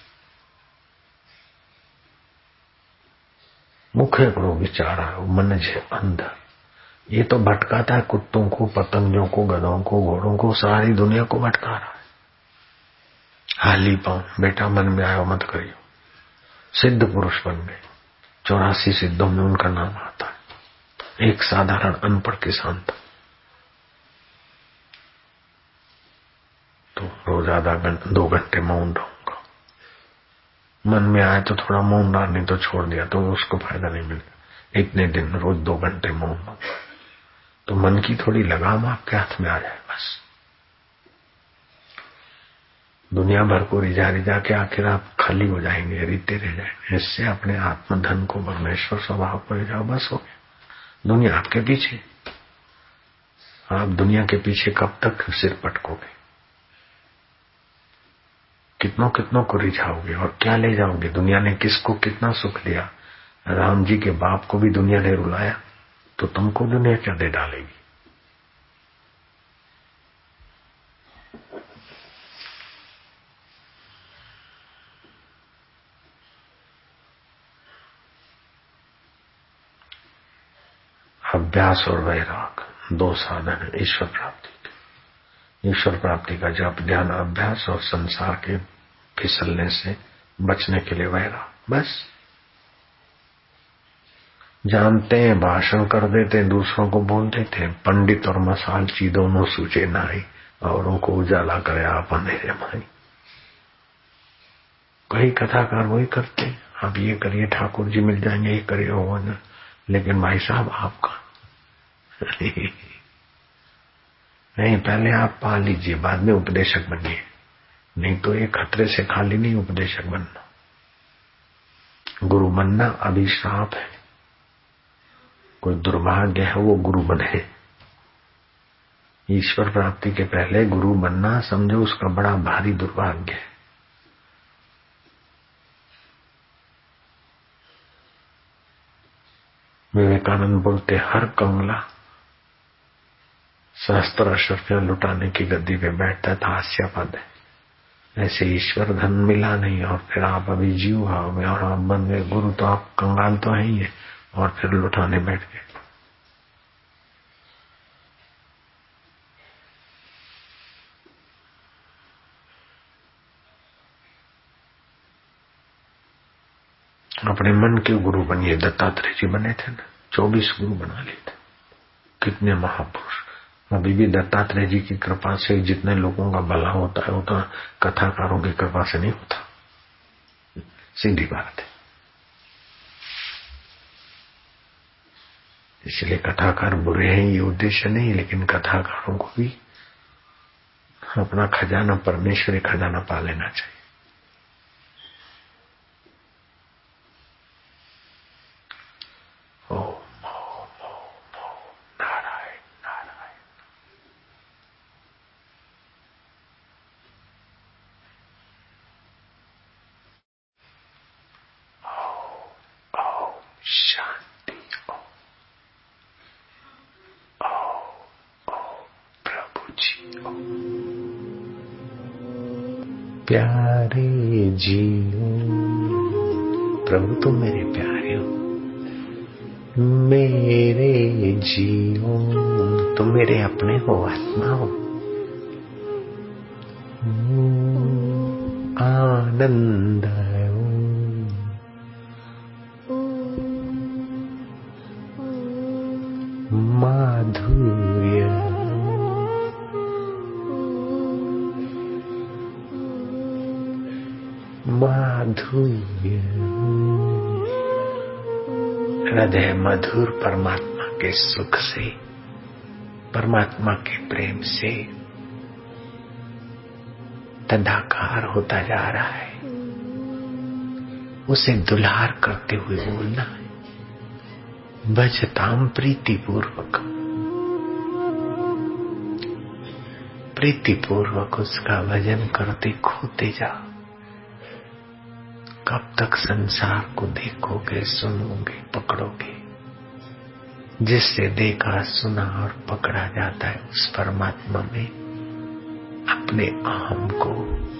मुखे करो विचारा मन जे अंदर। ये तो भटकाता है कुत्तों को, पतंगों को, गधों को, घोड़ों को, सारी दुनिया को भटका रहा है। हाली पाओ बेटा, मन में आयो मत करियो। सिद्ध पुरुष बन गए, चौरासी सिद्धों में उनका नाम आता है। एक साधारण अनपढ़ किसान था तो रोज आधा घंटा दो घंटे मौन रहूंगा। मन में आए तो थोड़ा मौन रहा, नहीं तो छोड़ दिया तो उसको फायदा नहीं मिलेगा। इतने दिन रोज दो घंटे मौन रहो तो मन की थोड़ी लगाम आपके हाथ में आ जाए बस। दुनिया भर को रिझा रिझा के आखिर आप खाली हो जाएंगे, रीते रह जाएंगे। इससे अपने आत्मधन को परमेश्वर स्वभाव पर जाओ, बस हो गया। दुनिया आपके पीछे, आप दुनिया के पीछे कब तक सिर पटकोगे, कितनों कितनों को रिझाओगे और क्या ले जाओगे। दुनिया ने किसको कितना सुख दिया। राम जी के बाप को भी दुनिया ने रुलाया तो तुमको दुनिया क्या दे डालेगी। अभ्यास और वैराग दो साधन है ईश्वर प्राप्ति के। ईश्वर प्राप्ति का जप ध्यान अभ्यास और संसार के फिसलने से बचने के लिए वैराग। बस जानते हैं, भाषण कर देते, दूसरों को बोल देते, पंडित और मसालची दोनों सूचे नाई, औरों को उजाला करे आप अंधेरे माई। कई कथाकार वही करते, आप ये करिए ठाकुर जी मिल जाएंगे, ये करिए वो न। लेकिन भाई साहब आपका नहीं, पहले आप पा लीजिए, बाद में उपदेशक बनिए। नहीं तो ये खतरे से खाली नहीं उपदेशक बनना। गुरु बनना अभिशाप है। कोई दुर्भाग्य है वो गुरु बने। ईश्वर प्राप्ति के पहले गुरु बनना समझो उसका बड़ा भारी दुर्भाग्य है। विवेकानंद बोलते, हर कंगला सहस्त्र अशर्फियां लुटाने की गद्दी पे बैठता था, हास्यापद है। ऐसे ईश्वर धन मिला नहीं और फिर आप अभी जीव भाव में और आप बन गए गुरु, तो आप कंगाल तो है ही है और फिर लुटाने बैठ गए। अपने मन के गुरु बनिए। दत्तात्रेय जी बने थे ना, चौबीस गुरु बना लिए थे। कितने महापुरुष। अभी भी दत्तात्रेय जी की कृपा से जितने लोगों का भला होता है उतना कथाकारों की कृपा से नहीं होता, सीधी बात है। इसलिए कथाकार बुरे हैं ये उद्देश्य नहीं, लेकिन कथाकारों को भी अपना खजाना, परमेश्वरी खजाना पा लेना चाहिए। शांति हो। ओ, ओ, प्रभु जी हो। प्यारे जी हो, प्रभु तुम मेरे प्यारे हो। मेरे जीओ, तुम मेरे अपने हो, आत्मा हो। आनंद हो, माधुर्य, माधुर्य। हृदय मधुर परमात्मा के सुख से, परमात्मा के प्रेम से तदाकार होता जा रहा है। उसे दुलार करते हुए बोलना है, भजताम प्रीतिपूर्वक, प्रीतिपूर्वक उसका भजन करते खोते जाओ। कब तक संसार को देखोगे, सुनोगे, पकड़ोगे? जिससे देखा, सुना और पकड़ा जाता है, उस परमात्मा में अपने अहम को,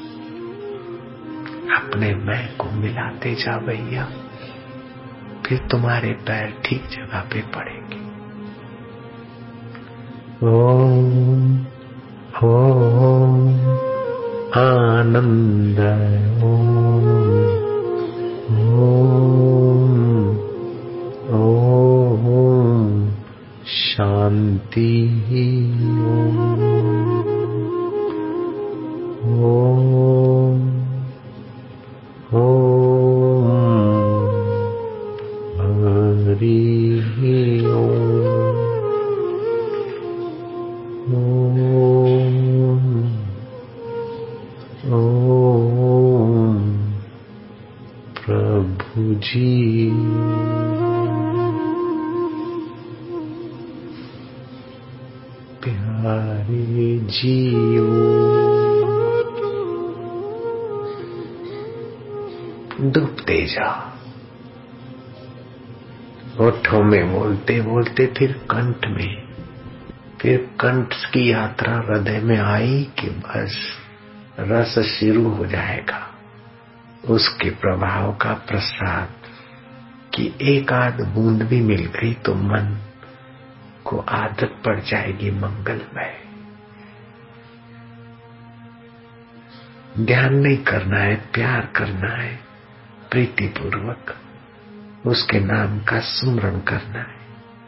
अपने मैं को मिलाते जा भैया। फिर तुम्हारे पैर ठीक जगह पे पड़ेंगे। ओम ओम आनंद, ओम ओम शांति, ओम ओम हरि ओम, ओम प्रभु जी। प्यारे जियो, डूबते जा। होठों में बोलते बोलते फिर कंठ में, फिर कंठ की यात्रा हृदय में आई कि बस रस शुरू हो जाएगा। उसके प्रभाव का प्रसाद कि एक आध बूंद भी मिल गई तो मन को आदत पड़ जाएगी मंगलमय। ध्यान नहीं करना है, प्यार करना है, प्रीतिपूर्वक उसके नाम का सुमरण करना है।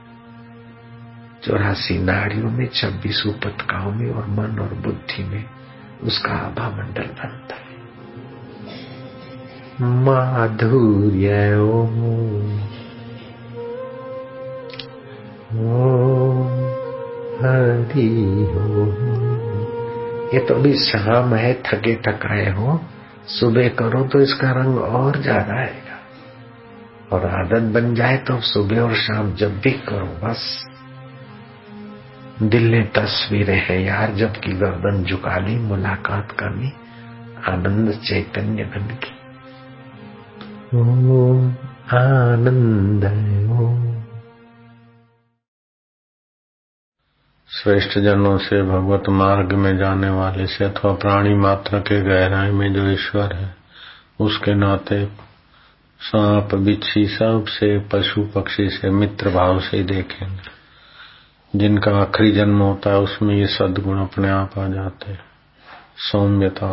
चौरासी नाड़ियों में, छब्बीस उपतकाओं में और मन और बुद्धि में उसका आभा मंडल बनता है। माधुर्य ओम, ओम हरि ओम। ये तो अभी शाम है, थके थकाए हो, सुबह करो तो इसका रंग और ज्यादा आएगा। और आदत बन जाए तो सुबह और शाम जब भी करो। बस दिल ने तस्वीरें हैं यार, जब की गर्दन झुका ली, मुलाकात करनी आनंद चैतन्य घन की। ओम आनंद ओम। श्रेष्ठ जनों से, भगवत मार्ग में जाने वाले से अथवा प्राणी मात्र के गहराई में जो ईश्वर है, उसके नाते सांप बिच्छी सब से, पशु पक्षी से मित्र भाव से देखेंगे। जिनका आखिरी जन्म होता है उसमें ये सद्गुण अपने आप आ जाते हैं। सौम्यता,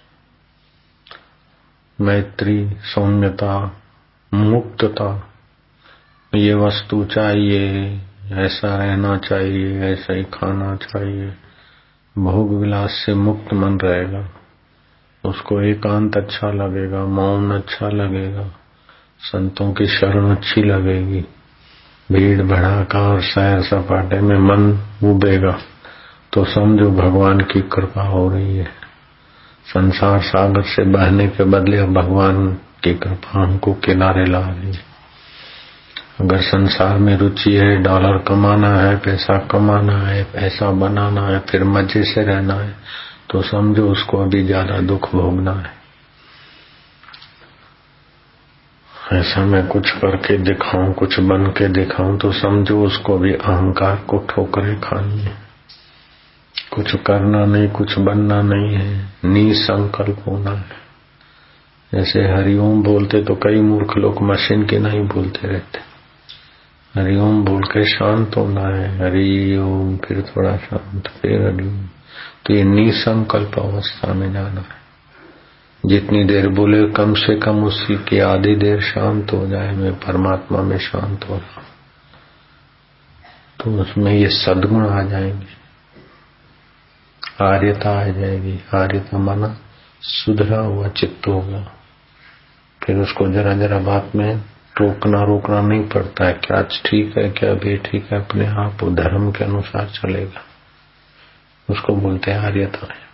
मैत्री, सौम्यता, मुक्तता, ये वस्तु चाहिए, ऐसा रहना चाहिए, ऐसा ही खाना चाहिए, भोग विलास से मुक्त मन रहेगा। उसको एकांत अच्छा लगेगा, मौन अच्छा लगेगा, संतों की शरण अच्छी लगेगी। भीड़ भड़ाका और सैर सपाटे में मन उबेगा तो समझो भगवान की कृपा हो रही है। संसार सागर से बहने के बदले अब भगवान की कृपा हमको किनारे ला रही है। अगर संसार में रुचि है, डॉलर कमाना है, पैसा कमाना है, पैसा बनाना है, फिर मजे से रहना है, तो समझो उसको अभी ज्यादा दुख भोगना है। ऐसा मैं कुछ करके दिखाऊं, कुछ बन के दिखाऊं, तो समझो उसको भी अहंकार को ठोकरें खानी है। कुछ करना नहीं, कुछ बनना नहीं है, निसंकल्प होना है। जैसे हरिओम बोलते तो कई मूर्ख लोग मशीन के नहीं बोलते रहते। हरिओम बोल के शांत होना है, हरिओम, फिर थोड़ा शांत, फिर हरिओम। तो ये निसंकल्प अवस्था में जाना है। जितनी देर बोले कम से कम उसी की आधी देर शांत हो जाए, मैं परमात्मा में शांत हो रहा हूं, तो उसमें ये सद्गुण आ जाएंगे, आर्यता आ जाएगी। आर्यता माना सुधरा हुआ चित्त होगा। फिर उसको जरा जरा बात में टोकना रोकना नहीं पड़ता है, क्या ठीक है क्या बेठीक है, अपने आप वो धर्म के अनुसार चलेगा। उसको बोलते हैं आर्यता है।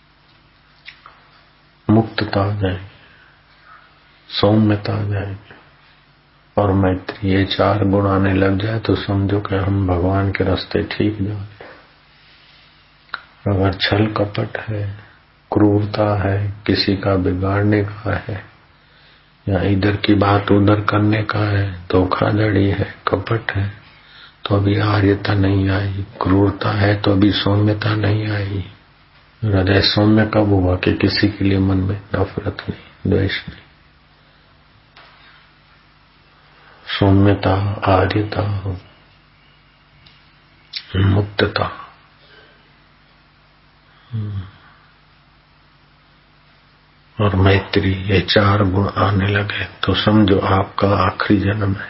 मुक्तता आ जाएगी, सौम्यता आ जाएगी और मैत्री, ये चार गुण आने लग जाए तो समझो कि हम भगवान के रास्ते ठीक जा रहे। अगर छल कपट है, क्रूरता है, किसी का बिगाड़ने का है, या इधर की बात उधर करने का है, धोखाधड़ी है, कपट है, तो अभी आर्यता नहीं आई। क्रूरता है तो अभी सौम्यता नहीं आई। हृदय सौम्य कब हुआ कि किसी के लिए मन में नफरत नहीं, द्वेष नहीं। सौम्यता, आर्यता, मुक्तता, और मैत्री, ये चार गुण आने लगे तो समझो आपका आखिरी जन्म है।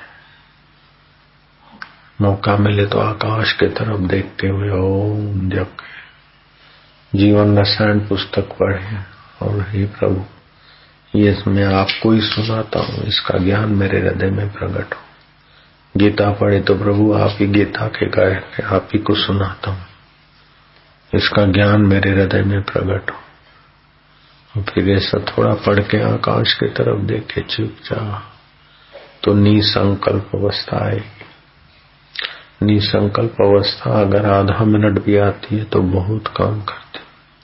मौका मिले तो आकाश के तरफ देखते हुए ओम जप के जीवन रसायन पुस्तक पढ़े और हे प्रभु, ये मैं आपको ही सुनाता हूँ, इसका ज्ञान मेरे हृदय में प्रकट हो। गीता पढ़े तो प्रभु आप ही गीता के गायक, आप ही को सुनाता हूँ, इसका ज्ञान मेरे हृदय में प्रकट हो। फिर ऐसा थोड़ा पढ़ के आकाश की तरफ देखे चुपचाप, तो निसंकल्प अवस्था आएगी। निसंकल्प अवस्था अगर आधा मिनट भी आती है तो बहुत काम करती।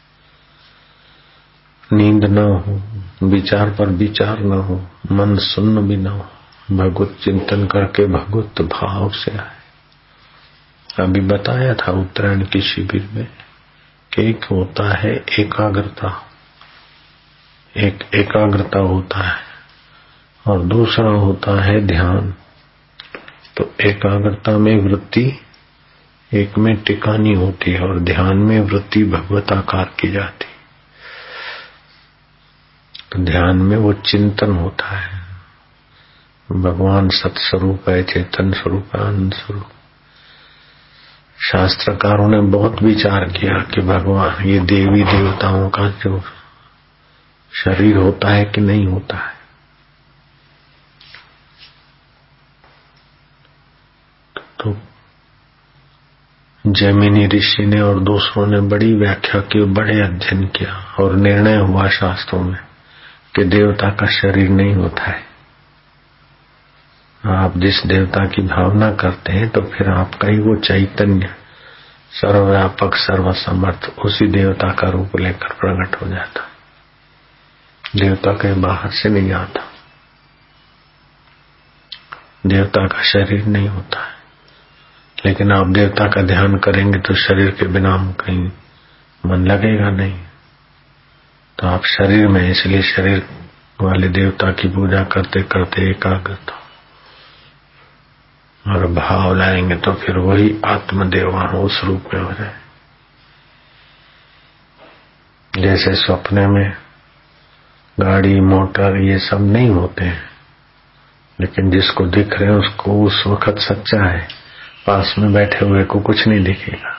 नींद न हो, विचार पर विचार न हो, मन सुन्न भी न हो, भगवत चिंतन करके भगवत भाव से आए। अभी बताया था उत्तरायण की शिविर में कि एक होता है एकाग्रता, एक एकाग्रता होता है और दूसरा होता है ध्यान। तो एकाग्रता में वृत्ति एक में टिकानी होती है और ध्यान में वृत्ति भगवताकार की जाती। तो ध्यान में वो चिंतन होता है, भगवान सत्स्वरूप है, चेतन स्वरूप है, आनंद स्वरूप। शास्त्रकारों ने बहुत विचार किया कि भगवान ये देवी देवताओं का जो शरीर होता है कि नहीं होता है। तो जैमिनी ऋषि ने और दूसरों ने बड़ी व्याख्या की, बड़े अध्ययन किया और निर्णय हुआ शास्त्रों में कि देवता का शरीर नहीं होता है। आप जिस देवता की भावना करते हैं तो फिर आपका ही वो चैतन्य सर्वव्यापक सर्वसमर्थ उसी देवता का रूप लेकर प्रकट हो जाता। देवता कहीं बाहर से नहीं आता, देवता का शरीर नहीं होता है। लेकिन आप देवता का ध्यान करेंगे तो शरीर के बिना कहीं मन लगेगा नहीं। तो आप शरीर में, इसलिए शरीर वाले देवता की पूजा करते करते एकाग्रता और भाव लाएंगे तो फिर वही आत्मदेवा उस रूप में हो जाए। जैसे सपने में गाड़ी मोटर ये सब नहीं होते हैं, लेकिन जिसको दिख रहे हैं उसको उस वक्त सच्चा है, पास में बैठे हुए को कुछ नहीं दिखेगा।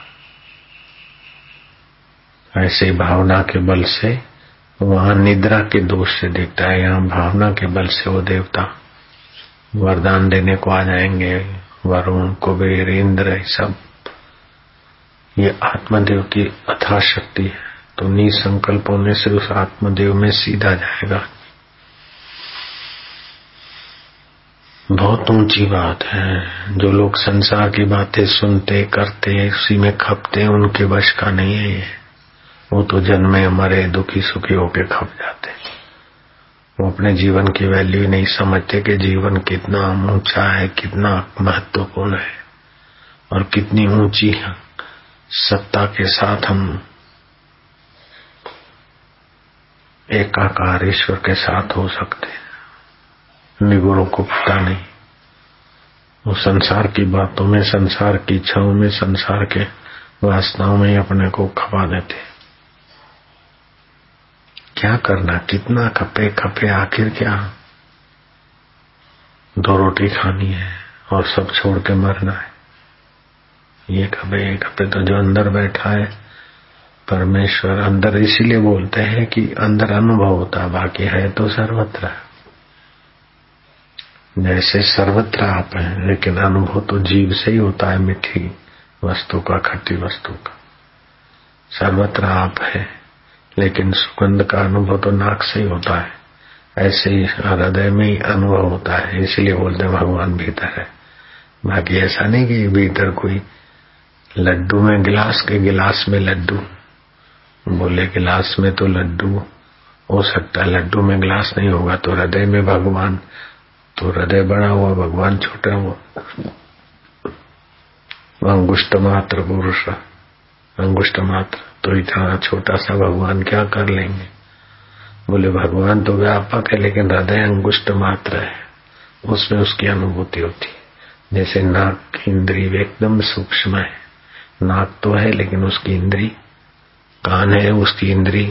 ऐसे भावना के बल से वहां निद्रा के दोष से दिखता है, यहाँ भावना के बल से वो देवता वरदान देने को आ जाएंगे। वरुण, कुबेर, इंद्र, सब ये आत्मदेव की अथाह शक्ति है। तो निसंकल्प होने से उस आत्मदेव में सीधा जाएगा। बहुत ऊंची बात है। जो लोग संसार की बातें सुनते करते उसी में खपते, उनके वश का नहीं है ये। वो तो जन्मे मरे दुखी सुखी होके खप जाते। वो अपने जीवन की वैल्यू नहीं समझते कि जीवन कितना ऊंचा है, कितना महत्वपूर्ण है और कितनी ऊंची सत्ता के साथ हम एकाकार ईश्वर के साथ हो सकते हैं। निगुरों को पता नहीं। वो संसार की बातों में, संसार की इच्छाओं में, संसार के वासनाओं में अपने को खपा देते। क्या करना, कितना खपे खपे, आखिर क्या? दो रोटी खानी है और सब छोड़ के मरना है। ये खपे ये खपे, तो जो अंदर बैठा है परमेश्वर, अंदर इसीलिए बोलते हैं कि अंदर अनुभव होता, बाकी है तो सर्वत्र। जैसे सर्वत्र आप हैं, लेकिन अनुभव तो जीव से ही होता है, मीठी वस्तु का, खट्टी वस्तु का। सर्वत्र आप है, लेकिन सुगंध का अनुभव तो नाक से ही होता है। ऐसे ही हृदय में ही अनुभव होता है, इसलिए बोलते हैं भगवान भीतर है। बाकी ऐसा नहीं कि भीतर कोई लड्डू में गिलास के गिलास में लड्डू, बोले गिलास में तो लड्डू हो सकता है, लड्डू में गिलास नहीं होगा। तो हृदय में भगवान, तो हृदय बड़ा हुआ, भगवान छोटा हुआ। अंगुष्ठ मात्र पुरुष, अंगुष्ठ मात्र, तो इतना छोटा सा भगवान क्या कर लेंगे? बोले भगवान तो व्यापक है, लेकिन हृदय अंगुष्ठ मात्र है, उसमें उसकी अनुभूति होती है। जैसे नाक की इंद्रिय एकदम सूक्ष्म है, नाक तो है लेकिन उसकी इंद्री, कान है उसकी इंद्री,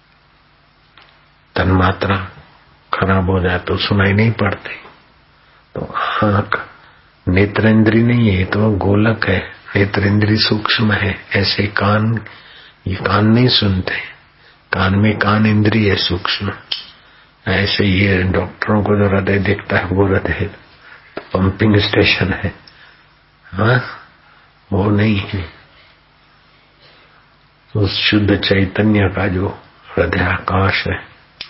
तन्मात्रा खराब हो जाए तो सुनाई नहीं पड़ती। तो आंख नेत्रेंद्री नहीं है, तो गोलक है, नेत्रेंद्री सूक्ष्म है। ऐसे कान, ये कान नहीं सुनते, कान में कान इंद्री है सूक्ष्म। ऐसे ये डॉक्टरों को जो हृदय दिखता है वो हृदय तो पंपिंग स्टेशन है, हाँ वो नहीं है। उस शुद्ध चैतन्य का जो हृदय आकाश है,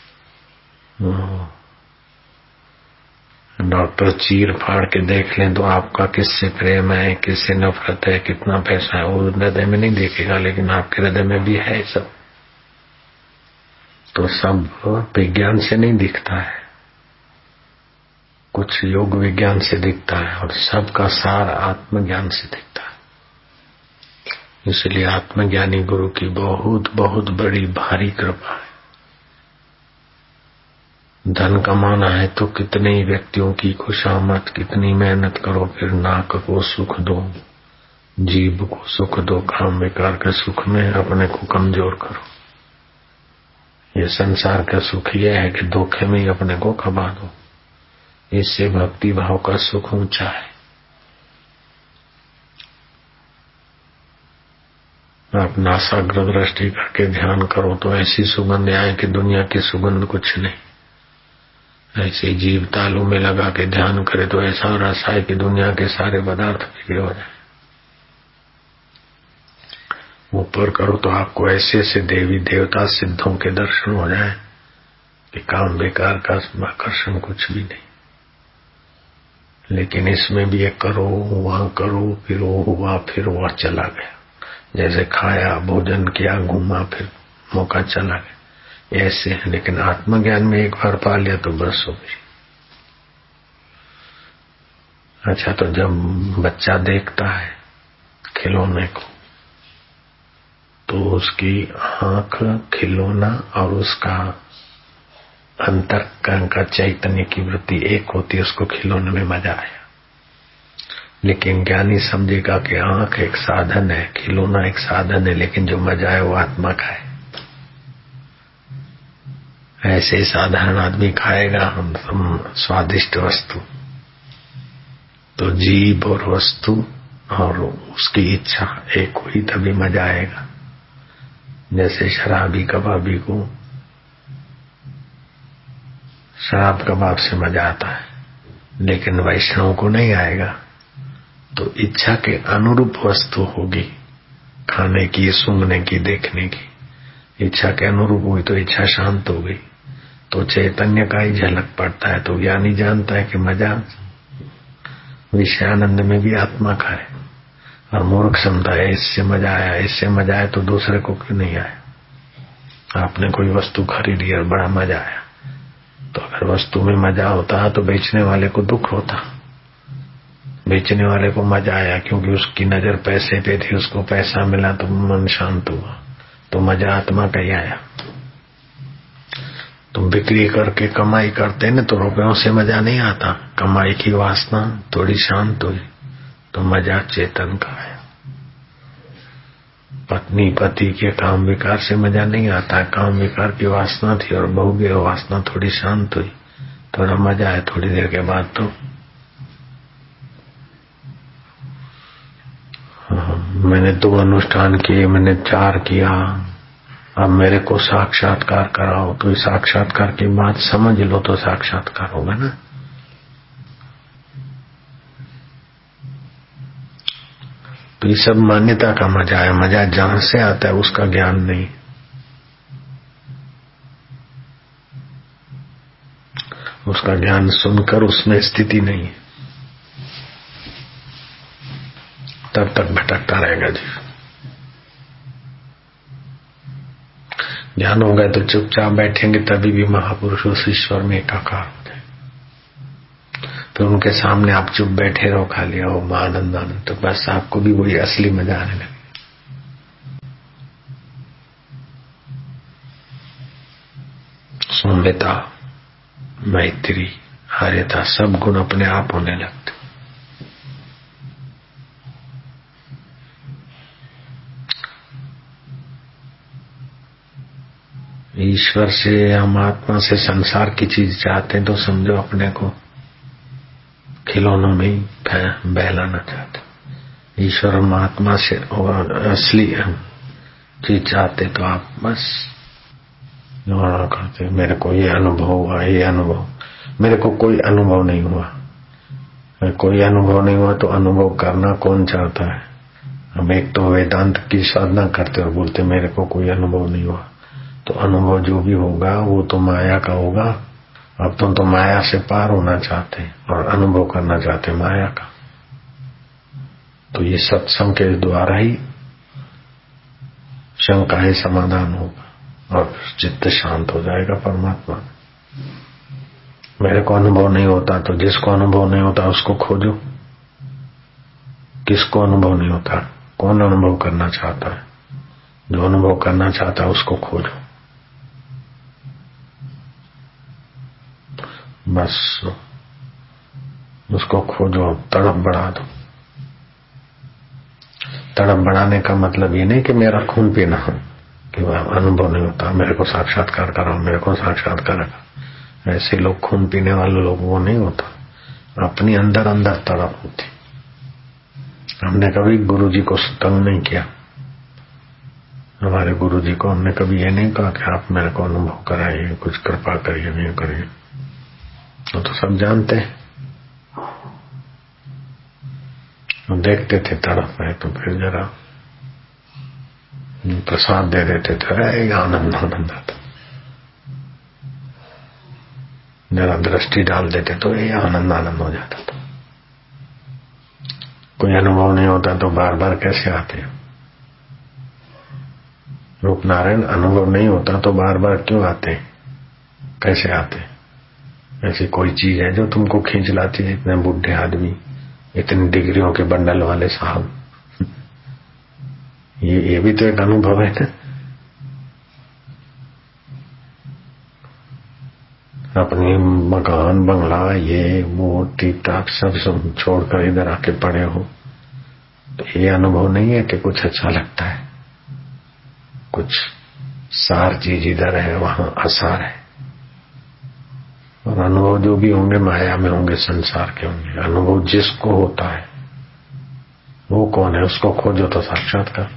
डॉक्टर चीर फाड़ के देख लें तो आपका किससे प्रेम है, किससे नफरत है, कितना पैसा है, वो हृदय में नहीं देखेगा, लेकिन आपके हृदय में भी है सब। तो सब विज्ञान से नहीं दिखता है, कुछ योग विज्ञान से दिखता है, और सबका सार आत्मज्ञान से दिखता है। इसलिए आत्मज्ञानी गुरु की बहुत बहुत बड़ी भारी कृपा है। धन कमाना है तो कितने ही व्यक्तियों की खुशामद, कितनी मेहनत करो, फिर नाक को सुख दो, जीभ को सुख दो, काम बेकार के सुख में अपने को कमजोर करो। ये संसार का सुख ये है कि धोखे में ही अपने को खबा दो। इससे भक्ति भाव का सुख ऊंचा है। आप नासाग्र दृष्टि करके ध्यान करो तो ऐसी सुगंध आए कि दुनिया की सुगंध कुछ नहीं। ऐसे जीव तालू में लगा के ध्यान करे तो ऐसा रस आए कि दुनिया के सारे पदार्थ बिगड़े हो जाए। ऊपर करो तो आपको ऐसे ऐसे देवी देवता सिद्धों के दर्शन हो जाए कि काम बेकार का आकर्षण कुछ भी नहीं। लेकिन इसमें भी एक करो, वहां करो, फिर वो हुआ, फिर वह चला गया। जैसे खाया, भोजन किया, घूमा, फिर मौका चला गया, ऐसे है। लेकिन आत्मज्ञान में एक बार पा लिया तो बस हो गई। अच्छा, तो जब बच्चा देखता है खिलौने को तो उसकी आंख, खिलौना और उसका अंतर्करण का चैतन्य की वृत्ति एक होती है, उसको खिलौने में मजा आया। लेकिन ज्ञानी समझेगा कि आंख एक साधन है, खिलौना एक साधन है, लेकिन जो मजा है वो आत्मा का है। ऐसे साधारण आदमी खाएगा हम स्वादिष्ट वस्तु तो जीभ और वस्तु और उसकी इच्छा एक हुई तभी मजा आएगा। जैसे शराबी कबाबी को शराब कबाब से मजा आता है, लेकिन वैष्णव को नहीं आएगा। तो इच्छा के अनुरूप वस्तु होगी, खाने की, सूंघने की, देखने की। इच्छा के अनुरूप हुई तो इच्छा शांत हो गई, तो चैतन्य का ही झलक पड़ता है। तो ज्ञानी जानता है कि मजा विषयानंद में भी आत्मा का है। और मूर्ख समझता है इससे मजा आया, इससे मजा आया तो दूसरे को क्यों नहीं आया। आपने कोई वस्तु खरीदी और बड़ा मजा आया, तो अगर वस्तु में मजा होता तो बेचने वाले को दुख होता। बेचने वाले को मजा आया क्योंकि उसकी नजर पैसे पे थी, उसको पैसा मिला तो मन शांत हुआ, तो मजा आत्मा का ही आया। तुम बिक्री करके कमाई करते न तो रुपयों से मजा नहीं आता। कमाई की वासना थोड़ी शांत हुई तो मजा चेतन का है। पत्नी पति के काम विकार से मजा नहीं आता। काम विकार की वासना थी और बहु वासना थोड़ी शांत हुई, थोड़ा मजा है। थोड़ी देर के बाद तो मैंने दो अनुष्ठान किए, मैंने चार किया, अब मेरे को साक्षात्कार कराओ तो इस साक्षात्कार की बात समझ लो तो साक्षात्कार होगा ना। तो ये सब मान्यता का मजा है। मजा जहां से आता है उसका ज्ञान नहीं। उसका ज्ञान सुनकर उसमें स्थिति नहीं है, तब तक भटकता रहेगा जीव। ज्ञान हो गए तो चुपचाप बैठेंगे, तभी भी महापुरुष उस ईश्वर में एकाकार हो जाए। तो उनके सामने आप चुप बैठे रहो, खा लिया हो आनंद आनंद, तो बस आपको भी वही असली मजा आने लगे। सौम्यता, मैत्री, आर्यता सब गुण अपने आप होने लगते। ईश्वर से, हम आत्मा से संसार की चीज चाहते हैं तो समझो अपने को खिलौनों में ही बहलाना चाहते। ईश्वर हम आत्मा से और असली चीज चाहते तो आप बस करते, मेरे को ये अनुभव हुआ, ये अनुभव। मेरे को कोई अनुभव नहीं हुआ। कोई अनुभव नहीं हुआ तो अनुभव करना कौन चाहता है। हम एक तो वेदांत की साधना करते और बोलते मेरे को कोई अनुभव नहीं हुआ, तो अनुभव जो भी होगा वो तो माया का होगा। अब तुम तो माया से पार होना चाहते और अनुभव करना चाहते माया का। तो ये सत्संग के द्वारा ही शंका ही समाधान होगा और चित्त शांत हो जाएगा परमात्मा। मेरे को अनुभव नहीं होता तो जिसको अनुभव नहीं होता उसको खोजो। किसको अनुभव नहीं होता? कौन अनुभव करना चाहता है? जो अनुभव करना चाहता है उसको खोजो। बस उसको खोजो, तड़प बढ़ा दो। तड़प बढ़ाने का मतलब ये नहीं कि मेरा खून पीना कि वह अनुभव नहीं होता, मेरे को साक्षात्कार कराओ, मेरे को साक्षात्कार करो। ऐसे लोग खून पीने वाले लोग वो नहीं होता, अपनी अंदर अंदर तड़प होती। हमने कभी गुरु जी को तंग नहीं किया। हमारे गुरु जी को हमने कभी ये नहीं कहा कि आप मेरे को अनुभव कराइए, कुछ कृपा करिए, नहीं करिए। वो तो सब जानते हैं। देखते थे तड़प है तो फिर जरा प्रसाद दे देते थे, आनंद आनंद आता। जरा दृष्टि डाल देते तो ये आनंद आनंद हो जाता था। कोई अनुभव नहीं होता तो बार बार कैसे आते? रूप नारायण अनुभव नहीं होता तो बार बार क्यों आते? कैसे आते? ऐसी कोई चीज है जो तुमको खींच लाती है? इतने बुढ़े आदमी, इतनी डिग्रियों के बंडल वाले साहब, ये ये भी तो एक अनुभव है ना। अपनी मकान बंगला ये वो ठीक ठाक सब सब छोड़कर इधर आके पड़े हो तो ये अनुभव नहीं है कि कुछ अच्छा लगता है। कुछ सार चीज इधर है, वहां असार है। और अनुभव जो भी होंगे माया में होंगे, संसार के होंगे। अनुभव जिसको होता है वो कौन है? उसको खोजो तो साक्षात्कार।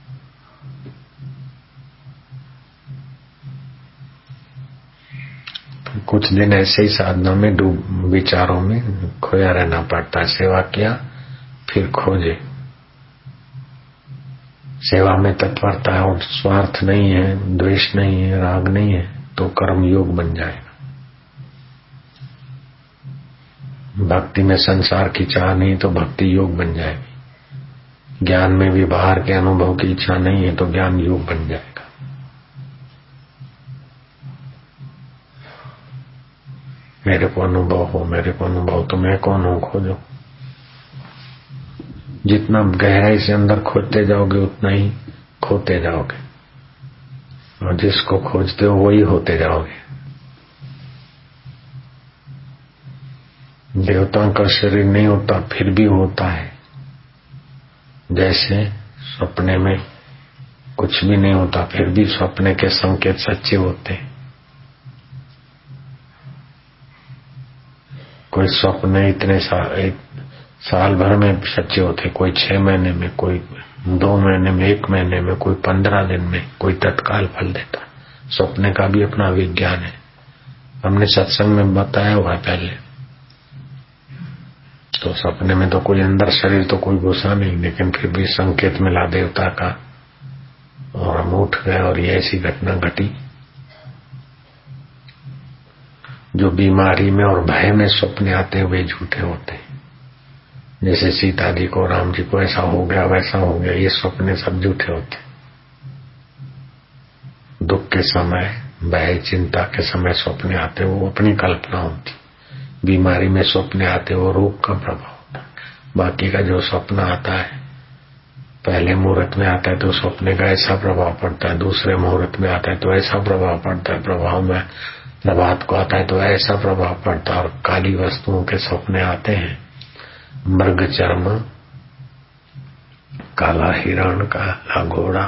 कुछ दिन ऐसे ही साधना में डूब विचारों में खोया रहना पड़ता है। सेवा किया फिर खोजे। सेवा में तत्परता है और स्वार्थ नहीं है, द्वेष नहीं है, राग नहीं है तो कर्म योग बन जाएगा। भक्ति में संसार की चाह नहीं तो भक्ति योग बन जाएगी। ज्ञान में भी बाहर के अनुभव की इच्छा नहीं है तो ज्ञान योग बन जाएगा। मेरे को अनुभव हो, मेरे को अनुभव, तो मैं कौन हूं खोजो। जितना गहराई से अंदर खोजते जाओगे उतना ही खोते जाओगे और जिसको खोजते हो वही होते जाओगे। देवताओं का शरीर नहीं होता फिर भी होता है। जैसे सपने में कुछ भी नहीं होता फिर भी सपने के संकेत सच्चे होते हैं। कोई सपने इतने साल एक साल भर में सच्चे होते, कोई छह महीने में, कोई दो महीने में, एक महीने में, कोई पंद्रह दिन में, कोई तत्काल फल देता। सपने का भी अपना विज्ञान है, हमने सत्संग में बताया हुआ है पहले। तो सपने में तो कोई अंदर शरीर तो कोई घुसा नहीं, लेकिन फिर भी संकेत मिला देवता का और हम उठ गए और ये ऐसी घटना घटी। जो बीमारी में और भय में सपने आते हुए झूठे होते हैं। जैसे सीता जी को, राम जी को ऐसा हो गया वैसा हो गया, ये सपने सब झूठे होते। दुख के समय, भय चिंता के समय सपने आते वो अपनी कल्पना होती। बीमारी में सपने आते वो रोग का प्रभाव होता। बाकी का जो सपना आता है पहले मुहूर्त में आता है तो सपने का ऐसा प्रभाव पड़ता है, दूसरे मुहूर्त में आता है तो ऐसा प्रभाव पड़ता है, प्रभाव में प्रभात को आता है तो ऐसा प्रभाव पड़ता है। और काली वस्तुओं के सपने आते हैं, मृग चर्म, काला हिरण, काला घोड़ा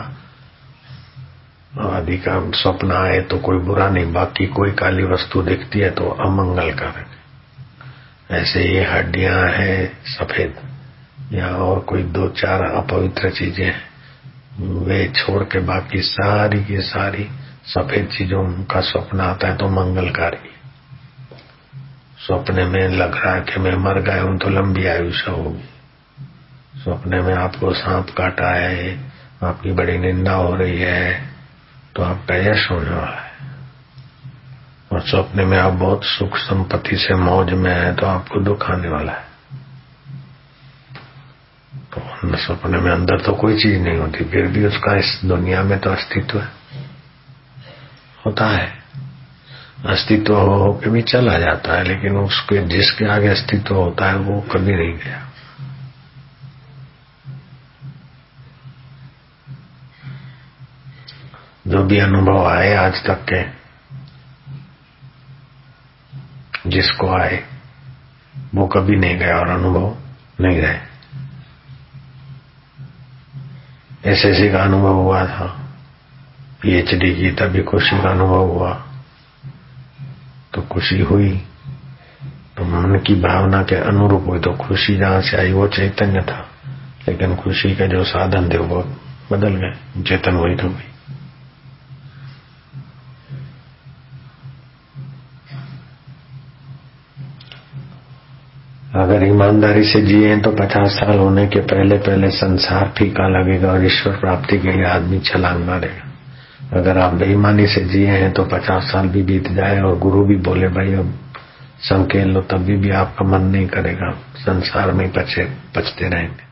आदि का स्वप्न आए तो कोई बुरा नहीं, बाकी कोई काली वस्तु दिखती है तो अमंगलकारक। ऐसे ये हड्डियां हैं सफेद या और कोई दो चार अपवित्र चीजें वे छोड़ के बाकी सारी की सारी सफेद चीजों का स्वप्न आता है तो मंगलकारी। स्वप्ने में लग रहा है कि मैं मर गया हूं तो लंबी आयुष्य होगी। स्वप्ने में आपको सांप काटा है, आपकी बड़ी निंदा हो रही है तो आपका यश होने वाला है। और स्वप्ने में आप बहुत सुख संपत्ति से मौज में है तो आपको दुख आने वाला है। तो सपने में अंदर तो कोई चीज नहीं होती, फिर भी उसका इस दुनिया में तो अस्तित्व होता है। अस्तित्व हो, हो के भी चला जाता है, लेकिन उसके जिसके आगे अस्तित्व होता है वो कभी नहीं गया। जो भी अनुभव आए आज तक के, जिसको आए वो कभी नहीं गया और अनुभव नहीं रहे। एसएससी का अनुभव हुआ था, पीएचडी की तभी खुशी का अनुभव हुआ तो खुशी हुई, तो मन की भावना के अनुरूप हुई तो खुशी जहां से आई वो चैतन्य था, लेकिन खुशी के जो साधन थे वो बदल गए, चेतन वही तो हुई। अगर ईमानदारी से जिए तो पचास साल होने के पहले पहले संसार फीका लगेगा और ईश्वर प्राप्ति के लिए आदमी छलांग मारेगा। अगर आप बेईमानी से जिए हैं तो पचास साल भी बीत जाए और गुरु भी बोले भाई अब संकेल लो, तभी भी आपका मन नहीं करेगा, संसार में पचे पचते रहेंगे।